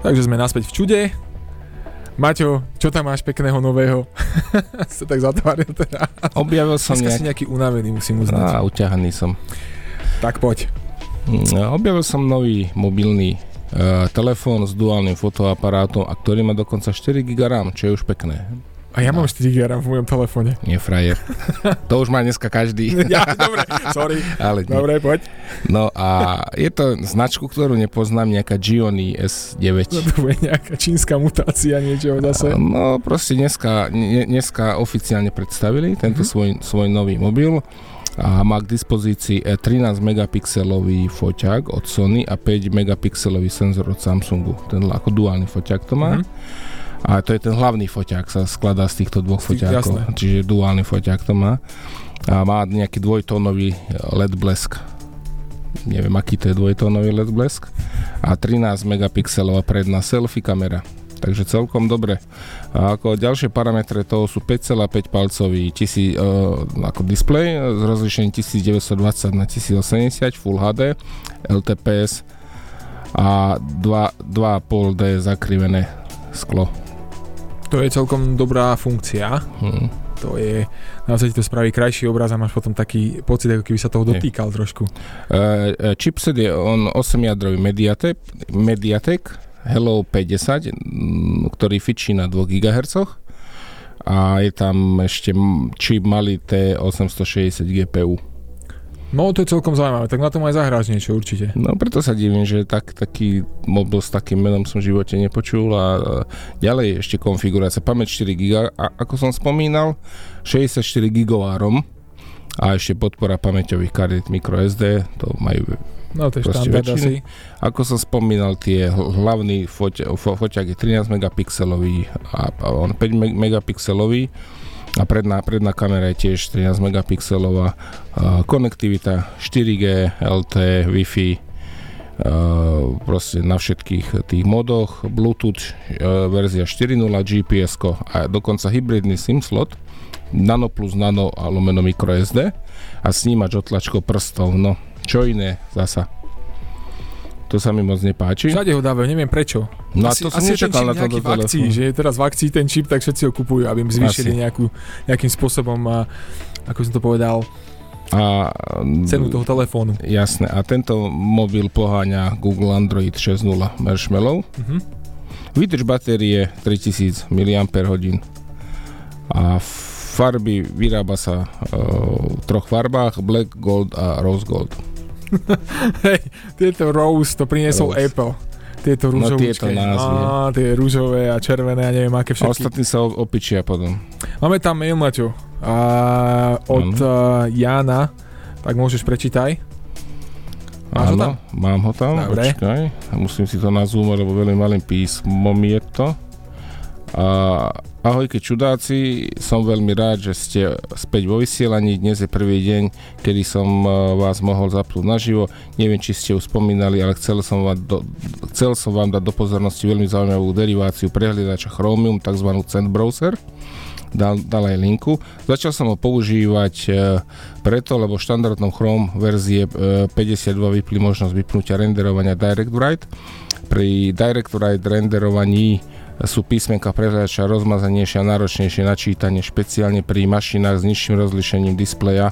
Takže sme naspäť v čude. Maťo, čo tam máš pekného nového? Sa tak zatváril teda. Objavil som Dneska nejak... si nejaký unavený, musím uznať. Á, uťahaný som. Tak poď. Objavil som nový mobilný uh, telefón s duálnym fotoaparátom, a ktorý má dokonca štyri giga RAM, čo je už pekné. A ja mám štyri giga RAM v mojom telefóne. Nie frajer. To už má dneska každý. Ja, dobre, sorry. Ale nie. Dobre, poď. No a je to značku, ktorú nepoznám, nejaká Gionee es deväť. No to bude nejaká čínska mutácia niečoho zase. No proste dneska, dneska oficiálne predstavili tento mm-hmm. svoj, svoj nový mobil a má k dispozícii trinásť megapixelový foťák od Sony a päť megapixelový senzor od Samsungu. Ten ako duálny foťák to má. Mm-hmm. A to je ten hlavný foťák, sa skladá z týchto dvoch foťákov. Jasné. Čiže duálny foťák to má. A má nejaký dvojtónový el é dé blesk. Neviem, aký to je dvojtónový el é dé blesk. A trinásť megapixelová predná selfie kamera. Takže celkom dobre. A ako ďalšie parametre toho sú päť celá päť palcový tisíc, uh, ako displej s rozlíšením devätnásťstodvadsať na tisícosemdesiat Full há dé, el té pé es a dva celé päť dé zakrivené sklo. To je celkom dobrá funkcia. Hmm. To je, naozaj ti to spraví krajší obraz a máš potom taký pocit, ako keby sa toho dotýkal je. trošku. Uh, chipset je on osemjadrový Mediatek, Mediatek Hello päťdesiat, ktorý fičí na dvoch gigahercoch a je tam ešte čip malý T osemstošesťdesiat gé pé ú. No to je celkom zaujímavé, tak na tom aj zahráš niečo určite. No preto sa divím, že tak, taký mobil s takým menom som v živote nepočul a ďalej ešte konfigurácia, pamäť štyri giga, a ako som spomínal, šesťdesiatštyri gigová ROM a ešte podpora pamäťových kariet microSD, to majú no, to je štandard asi. Ako som spomínal, tie hlavný foť, fo, foťák je trinásť megapixelový a, a on päť megapixelový. A predná, predná kamera je tiež trinásť megapixelová, uh, konektivita štyri gé, el té, Wi-Fi, uh, proste na všetkých tých modoch, Bluetooth uh, verzia štyri bodnula, gé pé es-ko a dokonca hybridný SIM slot, nano plus nano a lomeno microSD a snímač otlačkou prstov, no čo iné zasa. To sa mi moc nepáči. Všade ho dávajú, neviem prečo. No asi, a to som asi nečakal na tomto telefónu. Akcii, že je teraz v akcii ten čip, tak všetci ho kupujú, aby im zvýšili nejakú, nejakým spôsobom, a, ako som to povedal, a cenu toho telefónu. Jasné. A tento mobil poháňa Google Android šesť bodnula Marshmallow. Uh-huh. Výdrž batérie tritisíc miliampérhodín. A farby vyrába sa uh, v troch farbách, Black, Gold a Rose Gold. Hej, tieto Rose to priniesol Rose. Apple. Tieto rúžovúčky. No tieto názvy. Á, tie rúžové a červené a neviem aké všetky. A ostatní sa opičia potom. Máme tam mail, Maťo, a od uh, Jána, tak môžeš prečítaj. Máš Áno, ho tam? mám ho tam, Dobre. Počkaj. Musím si to nazúmať, lebo veľmi malým písmom je to. A ahojke čudáci, som veľmi rád, že ste späť vo vysielaní. Dnes je prvý deň, kedy som vás mohol zapnúť naživo. Neviem, či ste už spomínali, ale chcel som vám, do, chcel som vám dať do pozornosti veľmi zaujímavú deriváciu prehliadača Chromium, tzv. Cent Browser. Dal, dal aj linku. Začal som ho používať e, preto, lebo v štandardnom Chrome verzie e, päťdesiatdva vypli možnosť vypnutia renderovania Direct Write. Pri Direct Write renderovaní sú písmenka prehľadača rozmazanejšie a náročnejšie na čítanie, špeciálne pri mašinách s nižším rozlíšením displeja.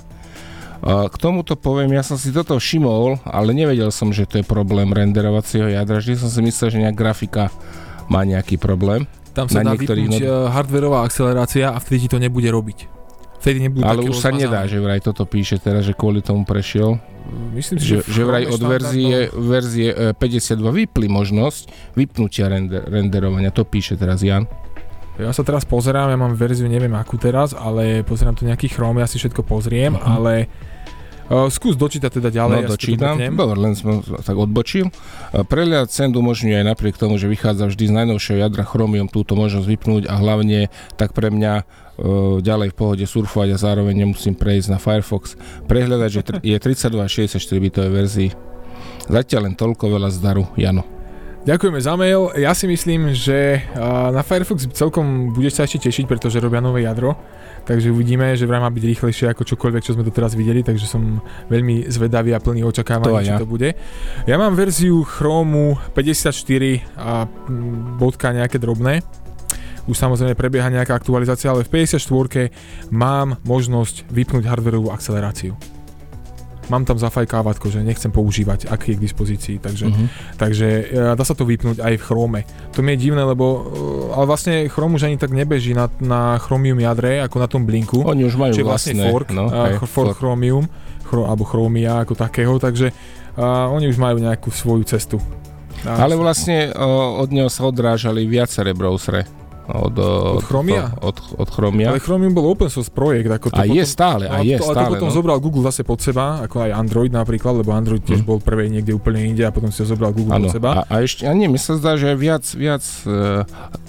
K tomuto poviem, ja som si toto všimol, ale nevedel som, že to je problém renderovacieho jadra, že som si myslel, že nejaká grafika má nejaký problém. Tam sa dá vypnúť no... hardwareová akcelerácia a vtedy ti to nebude robiť. Vtedy nebudú ale už sa nedá, že vraj toto píše teraz, že kvôli tomu prešiel. Myslím si, že, že vraj od verzie, verzie päťdesiatdva vypli možnosť vypnutia render, renderovania. To píše teraz Jan. Ja sa teraz pozerám, ja mám verziu, neviem akú teraz, ale pozerám tu nejaký Chrome, ja si všetko pozriem, uh-huh. ale uh, skús dočítať teda ďalej. No ja dočítam, dobre, len som tak odbočil. Uh, prehľad cent umožňuje aj napriek tomu, že vychádza vždy z najnovšieho jadra Chromium túto možnosť vypnúť a hlavne tak pre mňa ďalej v pohode surfovať a zároveň nemusím prejsť na Firefox. Prehľadač je, je tridsaťdva šesťdesiatštyri bitovej verzii. Zatiaľ len toľko, veľa zdaru, Jano. Ďakujeme za mail. Ja si myslím, že na Firefox celkom budeš sa ešte tešiť, pretože robia nové jadro. Takže uvidíme, že vraj má byť rýchlejšie ako čokoľvek, čo sme doteraz videli, takže som veľmi zvedavý a plný očakávaní, čo ja. to bude. Ja mám verziu Chromu päťdesiatštyri a bodka nejaké drobné. Už samozrejme prebieha nejaká aktualizácia, ale v päťdesiatštyri mám možnosť vypnúť hardwareovú akceleráciu. Mám tam zafajkávať, že nechcem používať, ak je k dispozícii, takže, uh-huh. takže dá sa to vypnúť aj v Chrome. To mi je divné, lebo ale vlastne Chrome už ani tak nebeží na, na Chromium jadre, ako na tom Blinku. Oni už majú vlastne, vlastne fork, no, uh, fork, fork Chromium, chro, alebo Chromia ako takého, takže uh, oni už majú nejakú svoju cestu. A ale vlastne uh, od neho sa odrážali viaceré browsery. Od, od, od Chromia? Od, od Chromia. Ale Chromium bol open source projekt. Ako to a potom, je stále, a je to, stále. Ale to potom no. zobral Google zase pod seba, ako aj Android napríklad, lebo Android tiež mm. bol prvej niekde úplne inde a potom si ho zobral Google ano. pod seba. A, a ešte, a nie, mi sa zdá, že viac, viac uh,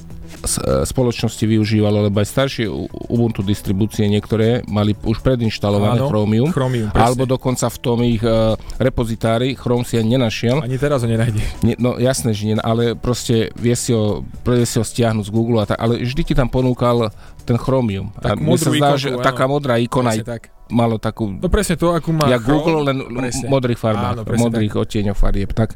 spoločnosti využívalo, lebo aj staršie Ubuntu distribúcie niektoré mali už predinštalované Áno, Chromium, Chromium alebo dokonca v tom ich uh, repozitári Chrome si ani nenašiel. Ani teraz ho nenájdeš. Nie, no jasné, že nie, ale proste vie si ho, vie si ho stiahnuť z Google, a tak, ale vždy ti tam ponúkal ten Chromium. Tak a mi sa zdá, že taká modrá ikona tak. malo takú... No presne to, akú má ja Chrome. Google, len presne. modrých farbách, Áno, modrých odtieňov farieb, tak.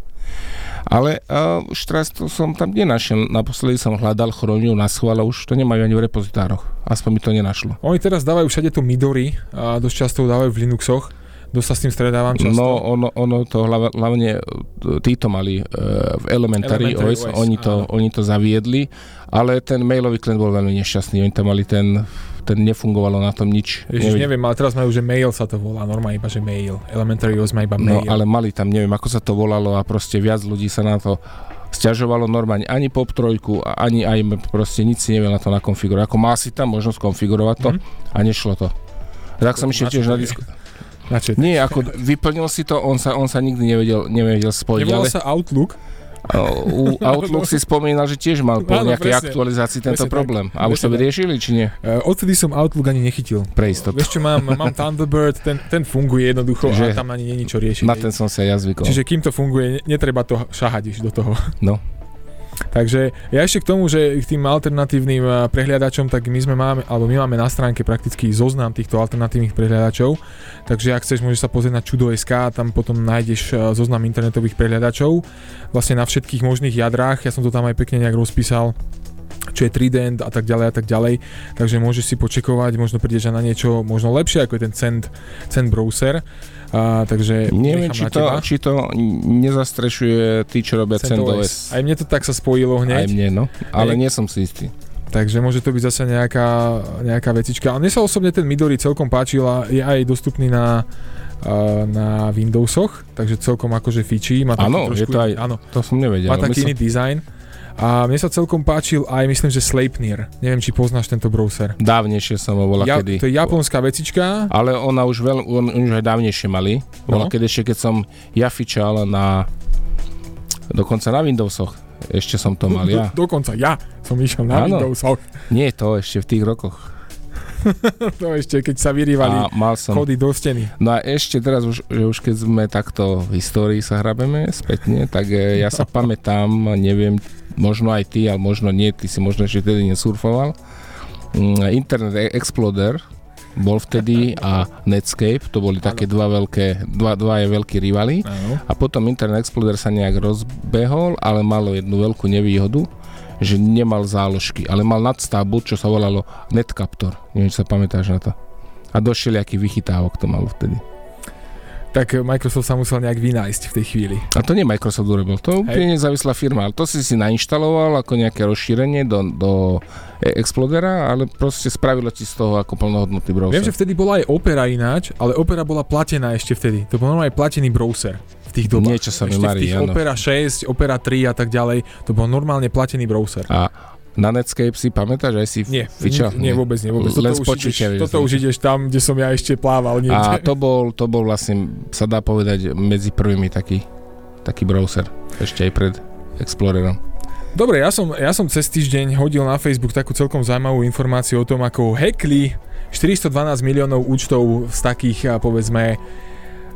Ale uh, už teraz to som tam nenašiel. Naposledy som hľadal Chromium na schvál, ale už to nemajú ani v repozitároch. Aspoň mi to nenašlo. Oni teraz dávajú všade to Midori a dosť často dávajú v Linuxoch. Dosť sa s tým stredávam často. No, ono, ono to hlavne títo mali uh, v Elementary, Elementary ó es, ó es, oni to, oni to zaviedli, ale ten mailový klient bol veľmi nešťastný. Oni tam mali ten... ten nefungovalo na tom nič. Ježiš, neviem, ale teraz majú, že mail sa to volá, normálne iba, že mail. Elementary ó es má iba mail. No, ale mali tam, neviem, ako sa to volalo a proste viac ľudí sa na to sťažovalo normálne. Ani pop trojku, ani aj proste nič si nevie na to nakonfigurovať. Ako má si tam možnosť konfigurovať to mm-hmm. a nešlo to. Tak som išiel tiež na disku. Nie, ako vyplnil si to, on sa, on sa nikdy nevedel, nevedel spojiť. Nevolal ale... sa Outlook? U Outlook si spomínal, že tiež mal po nejakej aktualizácii tento presne, problém. A už to vyriešili, či nie? Uh, odtedy som Outlook ani nechytil. Pre istotu. Vieš čo, mám, mám Thunderbird, ten, ten funguje jednoducho že a tam ani nie je nič čo riešiť. Na ten som sa ja zvykol. Čiže kým to funguje, netreba to šahať do toho. No. Takže ja ešte k tomu, že k tým alternatívnym prehliadačom, tak my sme máme, alebo my máme na stránke prakticky zoznam týchto alternatívnych prehliadačov. Takže ak chceš, môžeš sa pozrieť na čudo bodka es ká, tam potom nájdeš zoznam internetových prehliadačov. Vlastne na všetkých možných jadrách, ja som to tam aj pekne nejak rozpísal, čo je Trident a tak ďalej a tak ďalej. Takže môžeš si počekovať, možno prídeš na niečo možno lepšie, ako je ten Cent, Cent browser. A, takže neviem, či to, či to nezastrešuje tí, čo robia CentOS. Aj mne to tak sa spojilo hneď. Aj mne, no. Ale nie som si istý. Takže môže to byť zase nejaká, nejaká vecička. Ale mne sa osobne ten Midori celkom páčil a je aj dostupný na, na Windowsoch, takže celkom akože fičí. Áno, je to aj, áno, to som nevedel. Má taký iný dizajn. A mne sa celkom páčil aj, myslím, že Sleipnir. Neviem, či poznáš tento browser. Dávnejšie som ho bola ja, kedy. To je japonská vecička. Ale ona už veľ, on, on už aj dávnejšie mali. Bola no. kedy ešte, keď som ja fičal na... Dokonca na Windowsoch. Ešte som to mal ja. Do, dokonca ja som išiel na ano. Windowsoch. Nie, to ešte v tých rokoch. To ešte, keď sa vyrývali som... chody do steny. No a ešte teraz, už, že už keď sme takto v histórii sa hrabeme spätne, tak ja sa pamätám, neviem, možno aj ty, ale možno nie, ty si možno ešte vtedy nesurfoval. Internet Explorer bol vtedy a Netscape, to boli také dva veľké, dva, dva je veľkí rivali. A potom Internet Explorer sa nejak rozbehol, ale malo jednu veľkú nevýhodu, že nemal záložky, ale mal nadstavbu, čo sa volalo Netcaptor. Neviem, či sa pamätáš na to. A do všelijakých vychytávok to malo vtedy. Tak Microsoft sa musel nejak vynájsť v tej chvíli. A to nie Microsoft urobil, to úplne nezávislá firma, ale to si si nainštaloval ako nejaké rozšírenie do, do Explorera, ale proste spravilo ti z toho ako plnohodnotný browser. Viem, že vtedy bola aj Opera ináč, ale Opera bola platená ešte vtedy. To bol normálne platený browser v tých dobách. Niečo sa mi ešte marí, v tých áno. Opera šesť, Opera tri a tak ďalej, to bol normálne platený browser. A na Netscape si pamätáš, aj si nie, fičal? Nie, nie, vôbec nie. Vôbec. Len toto, už ideš, toto už ideš tam, kde som ja ešte plával niekde. A to bol, to bol vlastne, sa dá povedať, medzi prvými taký, taký browser. Ešte aj pred Explorerom. Dobre, ja som, ja som cez týždeň hodil na Facebook takú celkom zaujímavú informáciu o tom, ako hackli štyristodvanásť miliónov účtov z takých, povedzme,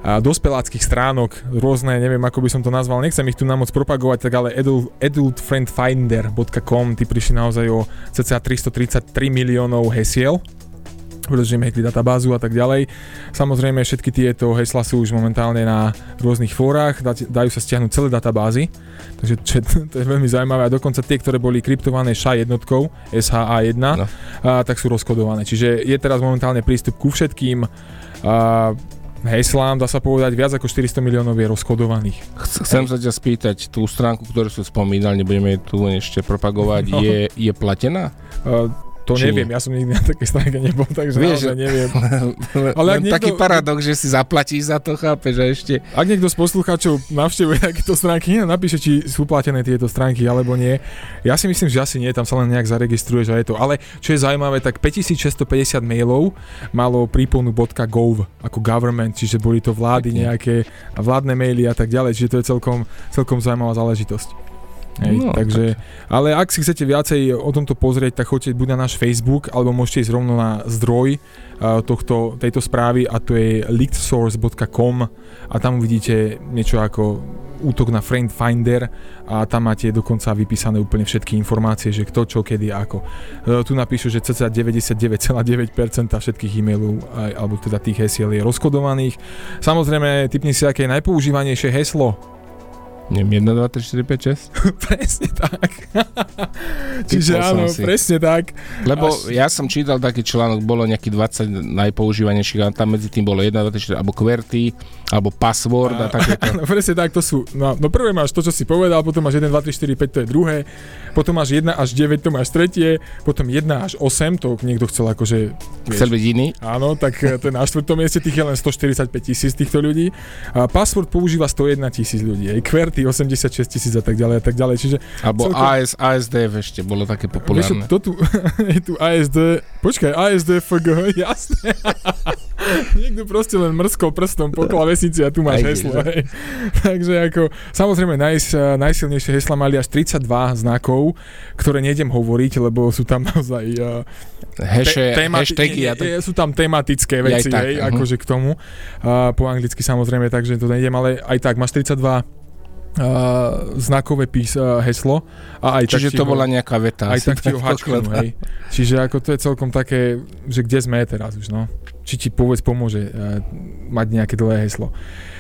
a, dospeláckých stránok, rôzne, neviem, ako by som to nazval, nechcem ich tu na moc propagovať, tak ale adult, adult friend finder bodka com, tí prišli naozaj o cca tristotridsaťtri miliónov hesiel, pretože im hackli databázu a tak ďalej. Samozrejme, všetky tieto heslá sú už momentálne na rôznych fórach, dajú sa stiahnuť celé databázy, takže čo, to je veľmi zaujímavé a dokonca tie, ktoré boli kryptované š á jednotkou, es há á jeden, no. a, tak sú rozkodované. Čiže je teraz momentálne prístup ku všetkým a, heslám, dá sa povedať, viac ako štyristo miliónov je rozkodovaných. Chcem sa ťa spýtať, tú stránku, ktorú si spomínal, nebudeme tu ešte propagovať, no. je, je platená? Uh, To Či neviem, ja som nikdy na takej stránke nebol, takže Vieš, naozaj neviem. Ale niekto, taký paradox, že si zaplatíš za to, chápeš, a ešte... Ak niekto z poslucháčov navštevuje takéto stránky, napíše, či sú platené tieto stránky, alebo nie. Ja si myslím, že asi nie, tam sa len nejak zaregistruješ a je to. Ale čo je zaujímavé, tak päťtisícšesťstopäťdesiat mailov malo príponu .gov, ako government, čiže boli to vlády, nejaké vládne maily a tak ďalej, čiže to je celkom, celkom zaujímavá záležitosť. Hej, no, takže, tak. Ale ak si chcete viacej o tomto pozrieť, tak choďte buď na náš Facebook, alebo môžete ísť rovno na zdroj uh, tohto, tejto správy a to je leaked source bodka com a tam uvidíte niečo ako útok na Friend Finder a tam máte dokonca vypísané úplne všetky informácie, že kto, čo, kedy, ako. Uh, tu napíšu, že cca deväťdesiatdeväť celá deväť percent všetkých e-mailov, aj, alebo teda tých hesiel je rozkodovaných. Samozrejme, tipni si, aké je najpoužívanejšie heslo. Neviem, jeden, dva, tri, štyri, päť, šesť? Presne tak. Čiže áno, si. presne tak. Lebo Až... ja som čítal taký článok, bolo nejaký dvadsať najpoužívanejších a tam medzi tým bolo jeden, dva, tri, štyri, alebo QWERTY, alebo password a, a takéto. Áno, presne tak, to sú. No, no prvé máš to, čo si povedal, potom máš jeden, dva, tri, štyri, päť, to je druhé, potom máš jeden až deväť, to máš tretie, potom jeden až osem, to niekto chcel akože... Chcel byť iný? Áno, tak to je na štvrtom mieste, tých je len stoštyridsaťpäť tisíc týchto ľudí. A password používa sto jeden tisíc ľudí, aj QWERTY osemdesiatšesť tisíc a tak ďalej a tak ďalej, čiže... Alebo celkom... á es, á es dé ešte bolo také populárne. Vieš, to tu, je tu á es dé, počkaj, á es dé ef gé, jasné. Niekto proste len mrskol prstom po klavesnici a tu máš Aj, heslo. Hej. Takže ako, samozrejme naj, najsilnejšie hesla mali až tridsaťdva znakov, ktoré nejdem hovoriť, lebo sú tam naozaj uh, Heše, te, temati- hashtagy. Nie, nie, sú tam tematické veci, tak, hej, uh-huh. akože k tomu. Uh, po anglicky samozrejme, takže to nejdem, ale aj tak, máš tridsaťdva Uh, znakové pís, uh, heslo a aj čiže tak to ho, bola nejaká veta aj tak ti ho hačknú, hej. Čiže ako to je celkom také, že kde sme teraz už, no. Či ti povedz pomôže uh, mať nejaké dlhé heslo.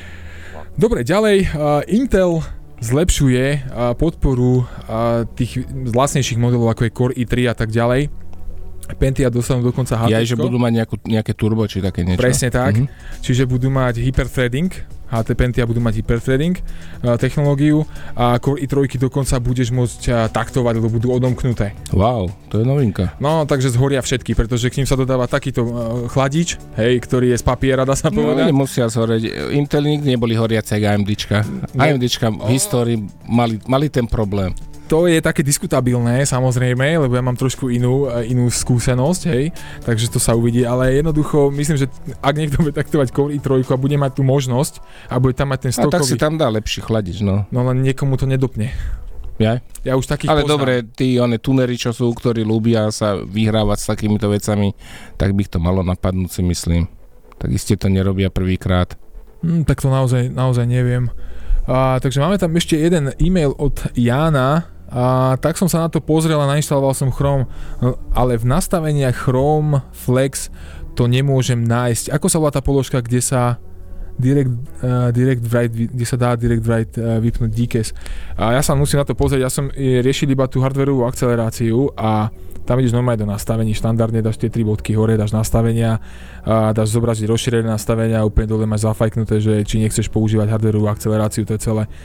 Dobre, ďalej uh, Intel zlepšuje uh, podporu uh, tých vlastnejších modelov ako je Core i tri a tak ďalej. Pentium dostanú dokonca há té. Ja, že budú mať nejakú, nejaké turbo, či také niečo. Presne tak. Mm-hmm. Čiže budú mať hyperthreading, há té Pentium budú mať hyperthreading uh, technológiu a Core i tri dokonca budeš môcť uh, taktovať, lebo budú odomknuté. Wow, to je novinka. No, takže zhoria všetky, pretože k ním sa dodáva takýto uh, chladič, hej, ktorý je z papiera, dá sa povedať. No, nemusia zhoreť. Intel nikdy neboli horiace ako AMDčka. AMDčka v histórii mali, mali ten problém. To je také diskutabilné, samozrejme, lebo ja mám trošku inú, inú skúsenosť, hej, takže to sa uvidí, ale jednoducho myslím, že ak niekto bude taktovať Core i tri a bude mať tú možnosť a bude tam mať ten stokový... A tak si tam dá lepší chladič, no. No len niekomu to nedopne. Ja? Ja už takých Ale poznám. dobre, tí one tunery, čo sú, ktorí ľúbia sa vyhrávať s takýmito vecami, tak by ich to malo napadnúť, si myslím. Tak iste to nerobia prvýkrát. Hm, tak to naozaj, naozaj neviem. A, takže máme tam ešte jeden e-mail od Jána. A tak som sa na to pozrel a nainštaloval som Chrome, ale v nastaveniach Chrome Flex to nemôžem nájsť. Ako sa volá tá položka, kde sa direct, uh, direct write, kde sa dá direct write uh, vypnúť D K E S? A ja sa musím na to pozrieť, ja som riešil iba tú hardwareovú akceleráciu a tam ideš normálne do nastavení, štandardne dáš tie tri bodky hore, dáš nastavenia, a dáš zobraziť rozšírené nastavenia a úplne dole máš zafajknuté, že či nechceš používať hardwareovú akceleráciu, to je celé.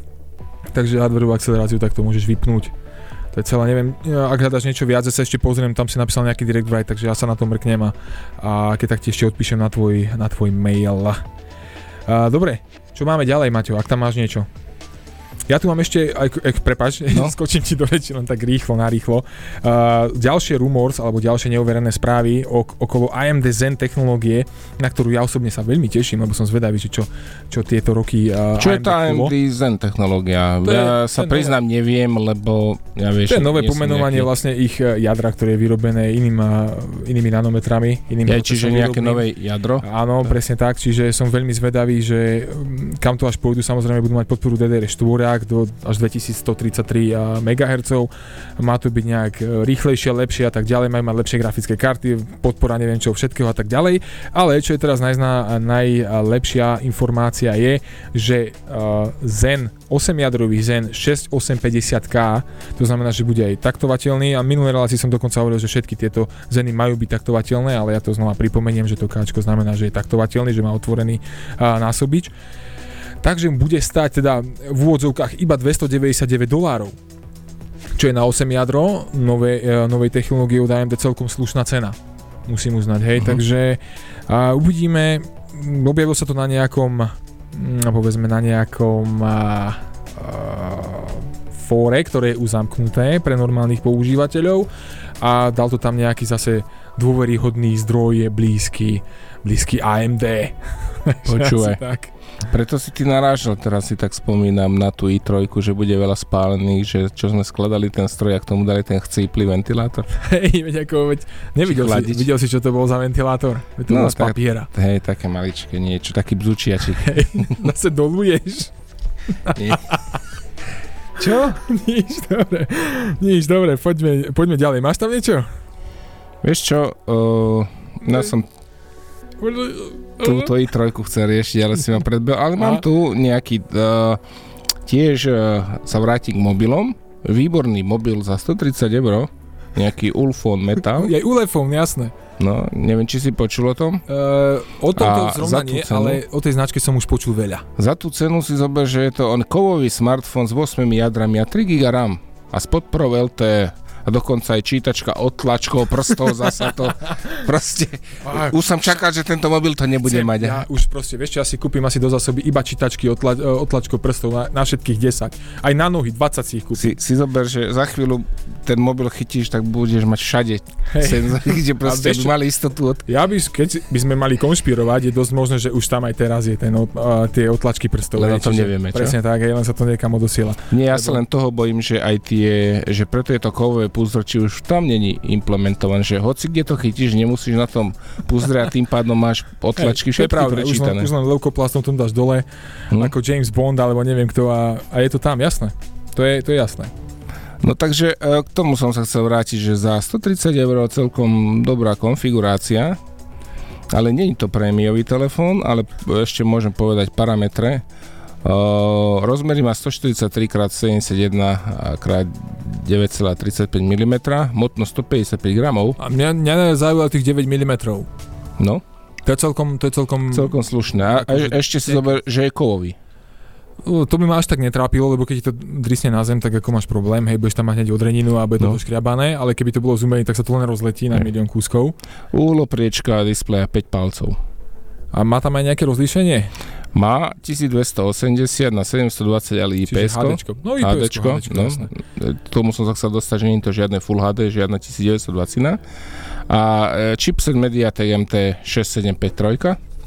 Takže hardwareovú akceleráciu tak to môžeš vypnúť. To je celé, neviem, ak hľadaš niečo viac, ja sa ešte pozriem, tam si napísal nejaký direct write, takže ja sa na to mrknem a, a keď tak ti ešte odpíšem na tvoj, na tvoj mail. A, dobre, čo máme ďalej, Maťo, ak tam máš niečo? Ja tu mám ešte, ak, ak, prepáč, no? skočím ti do reči len tak rýchlo, narýchlo. Uh, ďalšie rumors, alebo ďalšie neuverené správy ok- okolo á em dé Zen technológie, na ktorú ja osobne sa veľmi teším, lebo som zvedavý, čo, čo tieto roky uh, Čo á em dé je tá á em dé Zen technológia? To ja je, sa priznám, nové... neviem, lebo ja vieš... To je nové pomenovanie nejaký... vlastne ich jadra, ktoré je vyrobené iným, inými nanometrami. Iným ja, čiže nejaké nové jadro? Áno, presne tak, čiže som veľmi zvedavý, že kam to až pôjdu, samozrejme budú mať podporu dé dé er štyri do až dvetisícstotridsaťtri megahertzov. Má to byť nejak rýchlejšie, lepšie a tak ďalej, majú mať lepšie grafické karty, podpora neviem čo všetkého a tak ďalej. Ale čo je teraz najzná, najlepšia informácia je, že uh, Zen, osemjadrový Zen šesť osem päťdesiat ká, to znamená, že bude aj taktovateľný a minulé relácii som dokonca hovoril, že všetky tieto Zeny majú byť taktovateľné, ale ja to znova pripomeniem, že to káčko znamená, že je taktovateľný, že má otvorený uh, násobič. Takže bude stáť teda v úvodzovkách iba dvestodeväťdesiatdeväť dolárov, čo je na osem jadro novej, novej technológie od á em dé celkom slušná cena, musím uznať, hej, uh-huh. takže a uvidíme, objavilo sa to na nejakom, povedzme na nejakom a, a, fóre, ktoré je uzamknuté pre normálnych používateľov a dal to tam nejaký zase dôveryhodný zdroj, je blízky, blízky á em dé. Počúvaj. Preto si ty narážal, teraz si tak spomínam na tú í tri, že bude veľa spálených, že čo sme skladali ten stroj a k tomu dali ten chcíply ventilátor. Hej, veď ako, veď nevidel si, videl si, čo to bol za ventilátor? Veď to no, bol z papiera. Hej, také maličké niečo, taký bzučiačik. Hej, zase doluješ. Čo? Nič, dobre. Nič, dobre, poďme, poďme ďalej. Máš tam niečo? Vieš čo, uh, ja som túto í tri chcem riešiť, ale si ma predbehol. Ale mám tu nejaký, uh, tiež uh, sa vrátim k mobilom. Výborný mobil za stotridsať eur. Nejaký Ulefone Metal. Je Ulefone, jasné. No, neviem, či si počul o tom. Uh, o tom to zrovna nie, cenu, ale o tej značke som už počul veľa. Za tú cenu si zober, že je to on kovový smartfón s ôsmimi jadrami a tri giga RAM a s podporou el té é. A dokonca aj čítačka odtlačkou prstov zasa to proste, ah, už som čakal, že tento mobil to nebude chcem, mať. Ja už proste, vieš čo, ja si kúpim asi do zásoby iba čítačky odtla, odtlačkou prstov na, na všetkých desať. Aj na nohy, dvadsať si ich kúpim. Si, si zober, že za chvíľu ten mobil chytíš, tak budeš mať všade hey. senzory, kde proste by mali istotu. Od... Ja by, keď by sme mali konšpirovať, je dosť možné, že už tam aj teraz je ten, uh, tie odtlačky prstov. Len o tom nevieme, čo? Presne tak, len sa to niekam odosiela. Nie, ja Lebo... sa len toho bojím, že aj tie, že preto je to kovové púzdro, či už tam není implementované, že hoci kde to chytíš, nemusíš na tom púzdre a tým pádom máš otlačky všetky prečítané. Už len, len leukoplastom tom dáš dole, hm? ako James Bond, alebo neviem kto a, a je to tam, jasné. To je, to je jasné. No takže k tomu som sa chcel vrátiť, že za stotridsať eur celkom dobrá konfigurácia, ale nie je to prémiový telefón, ale ešte môžem povedať parametre. Uh, rozmery má stoštyridsaťtri krát sedemdesiatjeden krát deväť celá tridsaťpäť milimetrov, motno stopäťdesiatpäť gramov. A mňa, mňa zaujalo tých deväť milimetrov. No. To je celkom... To je celkom, celkom slušné. A, a ešte si zober, že je kovový. Uh, to by ma až tak netrápilo, lebo keď to drisne na zem, tak ako máš problém, hej, budeš tam mať hneď odreninu a bude to no. doškriabané, ale keby to bolo zúmené, tak sa to len rozletí na milión kúskov. Uhlopriečka displeja päť palcov. A má tam aj nejaké rozlíšenie? Má tisícdvestoosemdesiat na sedemstodvadsať, ale í pé esko. HDčko. No í pé esko, HDčko, no. Tomu som sa chcel dostať, že nie je to žiadne Full há dé, žiadna devätnásťdvadsať. A chipset Mediatek em té šesť sedem päť tri.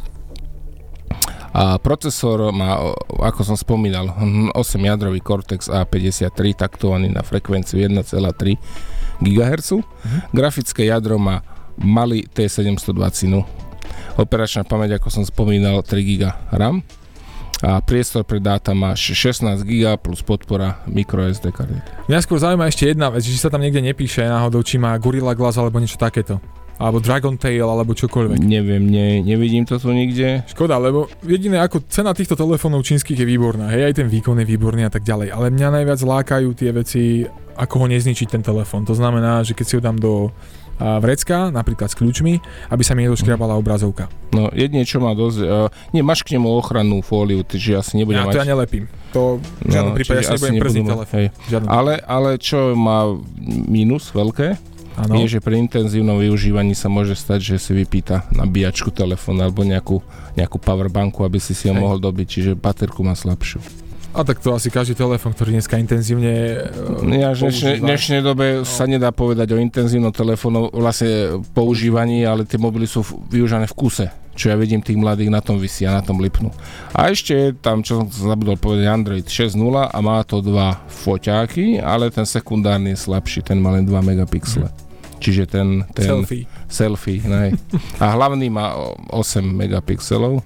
A procesor má, ako som spomínal, osemjadrový Cortex á päťdesiattri, taktovaný na frekvenciu jeden celá tri gigahertz. Mhm. Grafické jadro má malý té sedemstodvadsať. Operačná pamäť, ako som spomínal, tri giga RAM a priestor pre dáta má šestnásť giga plus podpora microSD karty. Mňa skôr zaujíma ešte jedna vec, či sa tam niekde nepíše náhodou, či má Gorilla Glass alebo niečo takéto. Alebo Dragon Tail, alebo čokoľvek. Neviem, ne, nevidím to tu nikde. Škoda, lebo jediné, ako cena týchto telefónov čínskych je výborná, hej, aj ten výkon je výborný a tak ďalej, ale mňa najviac lákajú tie veci, ako ho nezničiť ten telefón. To znamená, že keď si ho dám do a vrecka, napríklad s kľúčmi, aby sa mi nedoškriabala obrazovka. No, jedine, čo má dosť... Uh, nie, máš k nemu ochrannú fóliu, takže asi nebudem ja, mať... Ja to ja nelepím. To v žiadnom no, prípade ja si nebudem przniť telefón. Ale, ale čo má mínus veľké, ano. Je, že pri intenzívnom využívaní sa môže stať, že si vypýta nabíjačku telefónu alebo nejakú, nejakú powerbanku, aby si si ho hej. mohol dobiť, čiže baterku má slabšiu. A tak to asi každý telefón, ktorý dneska intenzívne Ja, v dnešnej, dnešnej dobe no. sa nedá povedať o intenzívnom telefónu vlastne používaní, ale tie mobily sú využívané v kuse. Čo ja vidím tých mladých na tom visia, na tom lipnú. A ešte tam, čo som zabudol povedať, Android šesť nula a má to dva foťáky, ale ten sekundárny je slabší, ten má len dva megapixle. Mm. Čiže ten... ten selfie. Selfie, nej. A hlavný má osem megapixelov.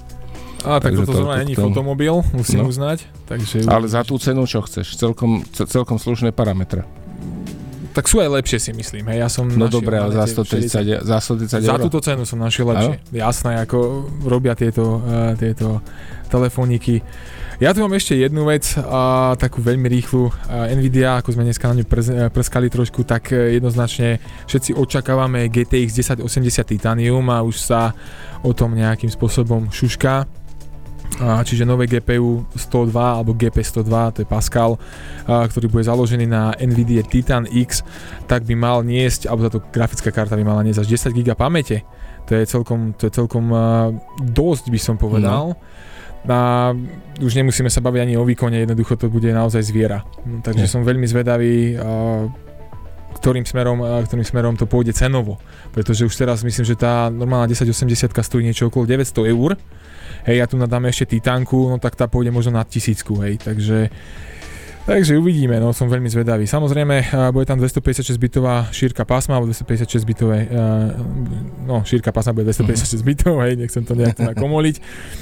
A tak toto zrovna není fotomobil, musím no. uznať. Takže ale za tú cenu čo chceš? Celkom, celkom slušné parametre. Tak sú aj lepšie, si myslím. Hej, ja som no dobré, ale za stotridsať, za stotridsať eur? Za túto cenu som našiel lepšie. Ano? Jasné, ako robia tieto, uh, tieto telefóniky. Ja tu mám ešte jednu vec, uh, takú veľmi rýchlu. Uh, Nvidia, ako sme dneska na ňu prs- prskali trošku, tak uh, jednoznačne všetci očakávame G T X desať osemdesiat Titanium a už sa o tom nejakým spôsobom šušká. A, čiže nové G P U sto dva alebo G P sto dva, to je Pascal, a, ktorý bude založený na Nvidia Titan X, tak by mal niesť, alebo táto grafická karta by mala niesť až desať gigabajtov pamäte. To je celkom, to je celkom a, dosť, by som povedal. No. A už nemusíme sa baviť ani o výkone, jednoducho to bude naozaj zviera. Takže no. som veľmi zvedavý, a, ktorým smerom, a, ktorým smerom to pôjde cenovo. Pretože už teraz myslím, že tá normálna desať osemdesiat stojí niečo okolo deväťsto eur. Hej, ja tu nadáme ešte Titánku, no tak tá pôjde možno na tisícku, hej, takže takže uvidíme, no som veľmi zvedavý. Samozrejme, bude tam dvestopäťdesiatšesť bitová šírka pásma, alebo dvestopäťdesiatšesť bitové, no šírka pásma bude dvestopäťdesiatšesť bitov, hej, nechcem to nejak nakomoliť.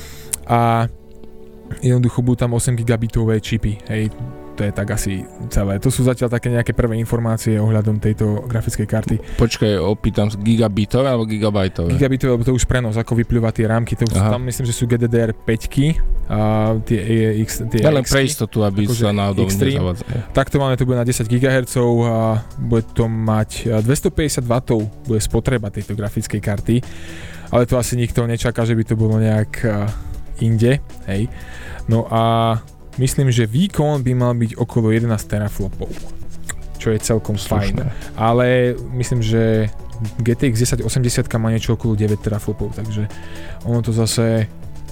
A jednoducho budú tam osem gigabitové čipy, hej, to je tak asi celé. To sú zatiaľ také nejaké prvé informácie ohľadom tejto grafickej karty. Počkaj, opýtam, gigabitové alebo gigabajtové? Gigabitové, lebo to už prenos, ako vyplýva tie rámky, to už tam myslím, že sú G D D R päť a tie X, tie ja len pre istotu, aby sa náhodou nezavadzali. Takto máme, to bude na desať gigahertzov a bude to mať dvestopäťdesiat wattov, bude spotreba tejto grafickej karty, ale to asi nikto nečaká, že by to bolo nejak inde, hej. No a myslím, že výkon by mal byť okolo jedenásť teraflopov, čo je celkom fajn. Ale myslím, že G T X desať osemdesiat má niečo okolo deväť teraflopov, takže ono to zase...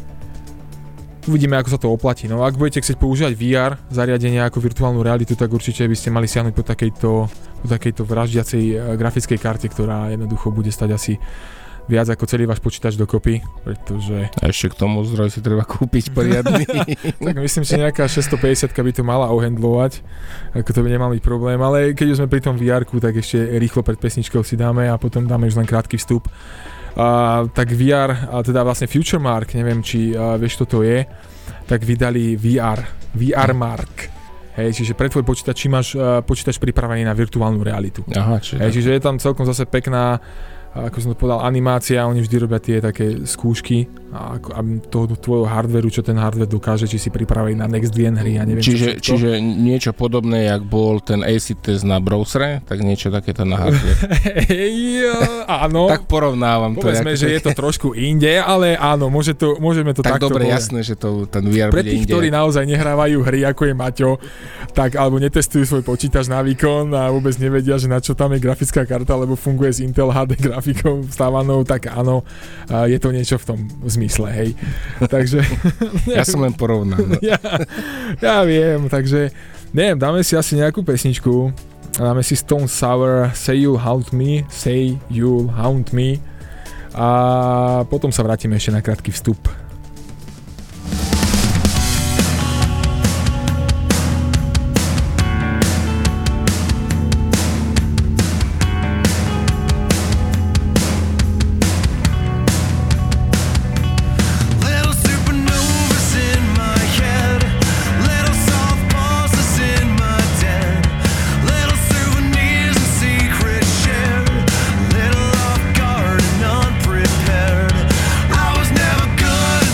Uvidíme, ako sa to oplatí. No ak budete chcieť používať V R zariadenie ako virtuálnu realitu, tak určite by ste mali siahnuť po takejto, po takejto vraždiacej grafickej karte, ktorá jednoducho bude stať asi viac ako celý váš počítač dokopy, pretože... A ešte k tomu zdroj si treba kúpiť poriadny. Tak myslím, že nejaká šesťstopäťdesiat by to mala ohandlovať, ako to by nemal byť problém, ale keď už sme pri tom V R-ku, tak ešte rýchlo pred pesničkou si dáme a potom dáme už len krátky vstup. A, tak V R, a teda vlastne FutureMark, neviem, či a, vieš, čo to je, tak vydali V R, V R Mark. Hej, čiže pre tvoj počítač, či máš a, počítač pripravený na virtuálnu realitu. Aha, či Hej, čiže je tam celkom zase pekná, ako som to povedal, animácia, oni vždy robia tie také skúšky a ako, toho tvojho hardveru, čo ten hardware dokáže, či si pripravený na next gen hry, ja neviem. Čiže, čiže niečo podobné, jak bol ten acid test na browsere, tak niečo takéto na hardware. ja, áno. Tak porovnávam to. Povedzme, že je to trošku inde, ale áno, môže to, môžeme to tak takto dobre, povedať. jasné, že to, ten V R pre bude tých, inde. ktorí naozaj nehrávajú hry, ako je Maťo, tak alebo netestujú svoj počítač na výkon a vôbec nevedia, že na čo tam je grafická karta, lebo funguje s Intel há dé grafikou vstávanou, tak áno, je to niečo v tom zmysle, hej. Takže... Ja som len porovnal. No. ja, ja viem, takže neviem, dáme si asi nejakú pesničku. Dáme si Stone Sour, Say You'll Haunt Me, Say You'll Haunt Me a potom sa vrátime ešte na krátky vstup. Good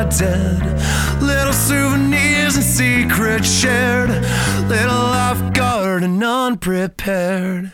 dead. Little souvenirs and secrets shared. Little off guard and unprepared.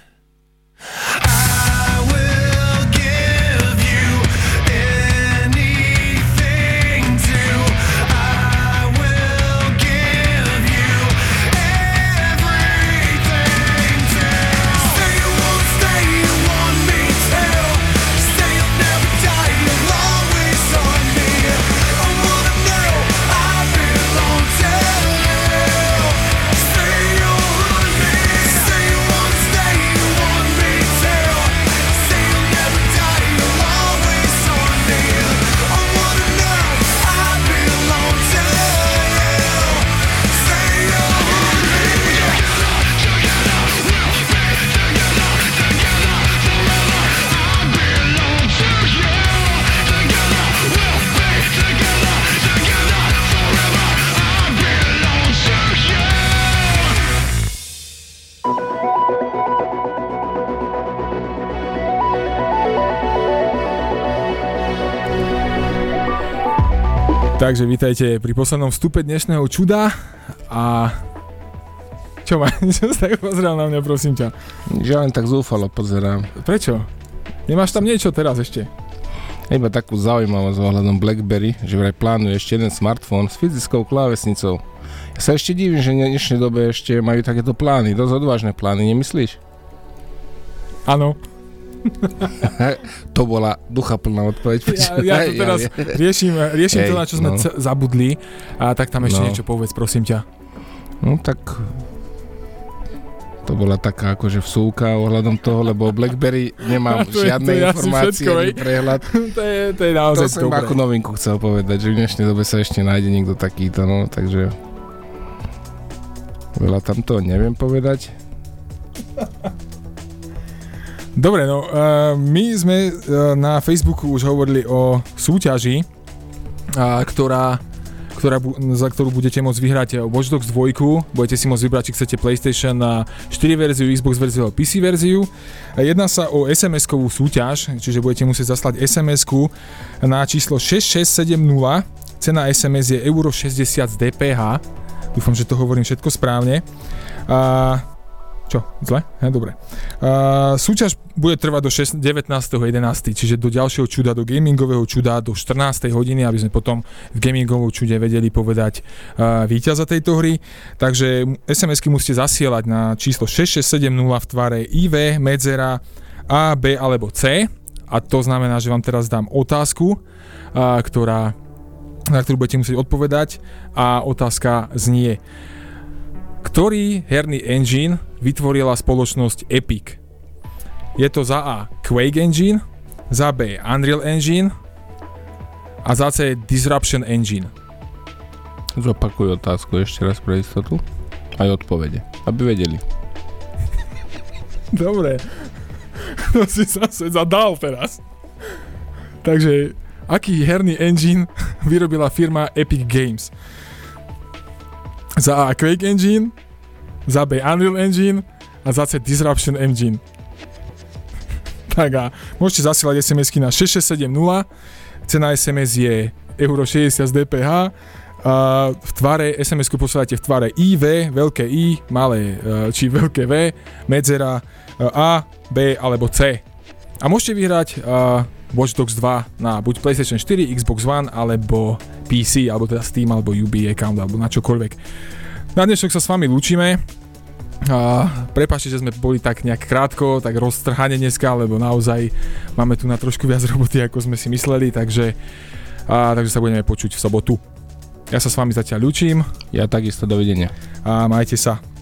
Takže vítajte pri poslednom vstupe dnešného čuda a čo ma, čo sa tak pozeral na mňa, prosím ťa? Že len tak zúfalo pozerám. Prečo? Nemáš tam niečo teraz ešte? Iba takú zaujímavosť ohľadom BlackBerry, že vraj plánuje ešte jeden smartfón s fyzickou klávesnicou. Ja sa ešte divím, že v dnešnej dobe ešte majú takéto plány, dosť odvážne plány, nemyslíš? Áno. To bola duchaplná odpoveď. Ja, ja to teraz ja, ja. riešim, riešim Hej, to, na čo sme no. c- zabudli. A tak tam ešte no. niečo povedz, prosím ťa. No tak to bola taká akože vsúka ohľadom toho, lebo o BlackBerry nemám to žiadne je, informácie, ani prehľad. to je, to je naozaj to som ako novinku chcel povedať, že v dnešnej dobe sa ešte nájde niekto takýto, no, takže veľa tam to neviem povedať. Dobre, no uh, my sme uh, na Facebooku už hovorili o súťaži, uh, ktorá, ktorá bu- za ktorú budete môcť vyhrať Watch Dogs dva. Budete si môcť vybrať, či chcete PlayStation štyri verziu, Xbox verziu a pé cé verziu. Jedná sa o es em eskovú súťaž, čiže budete musieť zaslať es em esku na číslo šesť šesť sedem nula. Cena es em es je euro šesťdesiat z dé pé há. Dúfam, že to hovorím všetko správne. Uh, Čo? Zle? Ja, dobre. Uh, súťaž bude trvať do devätnásteho jedenásteho čiže do ďalšieho čuda, do gamingového čuda, do štrnástej hodiny, aby sme potom v gamingovom čude vedeli povedať uh, víťaza tejto hry. Takže es em esky musíte zasielať na číslo šesť šesť sedem nula v tvare í vé, medzera A, B alebo C. A to znamená, že vám teraz dám otázku, uh, ktorá, na ktorú budete musieť odpovedať. A otázka znie: ktorý herný engine vytvorila spoločnosť Epic? Je to za A Quake Engine, za B Unreal Engine a za C Disruption Engine. Zopakuj otázku ešte raz pre istotu. Aj odpovede, aby vedeli. Dobre. To si zase zadal teraz. Takže, aký herný engine vyrobila firma Epic Games? Za A Quake Engine, za B Unreal Engine a za C Disruption Engine. Tak a môžete zasielať es em esky na šesť šesť sedem nula, cena es em es je euro šesťdesiat z dé pé há, a v tvare, es em esku posielate v tvare í vé, veľké I, malé či veľké V, medzera A, B alebo C. A môžete vyhrať uh, Watch Dogs dva na buď PlayStation štyri, Xbox One alebo pé cé, alebo teda Steam alebo ú bé account alebo na čokoľvek. Na dnešok sa s vami lúčime. Uh, prepáčte, že sme boli tak nejak krátko, tak roztrhane dneska, lebo naozaj máme tu na trošku viac roboty, ako sme si mysleli, takže, uh, takže sa budeme počuť v sobotu. Ja sa s vami zatiaľ lúčim. Ja takisto, dovidenia. A majte sa.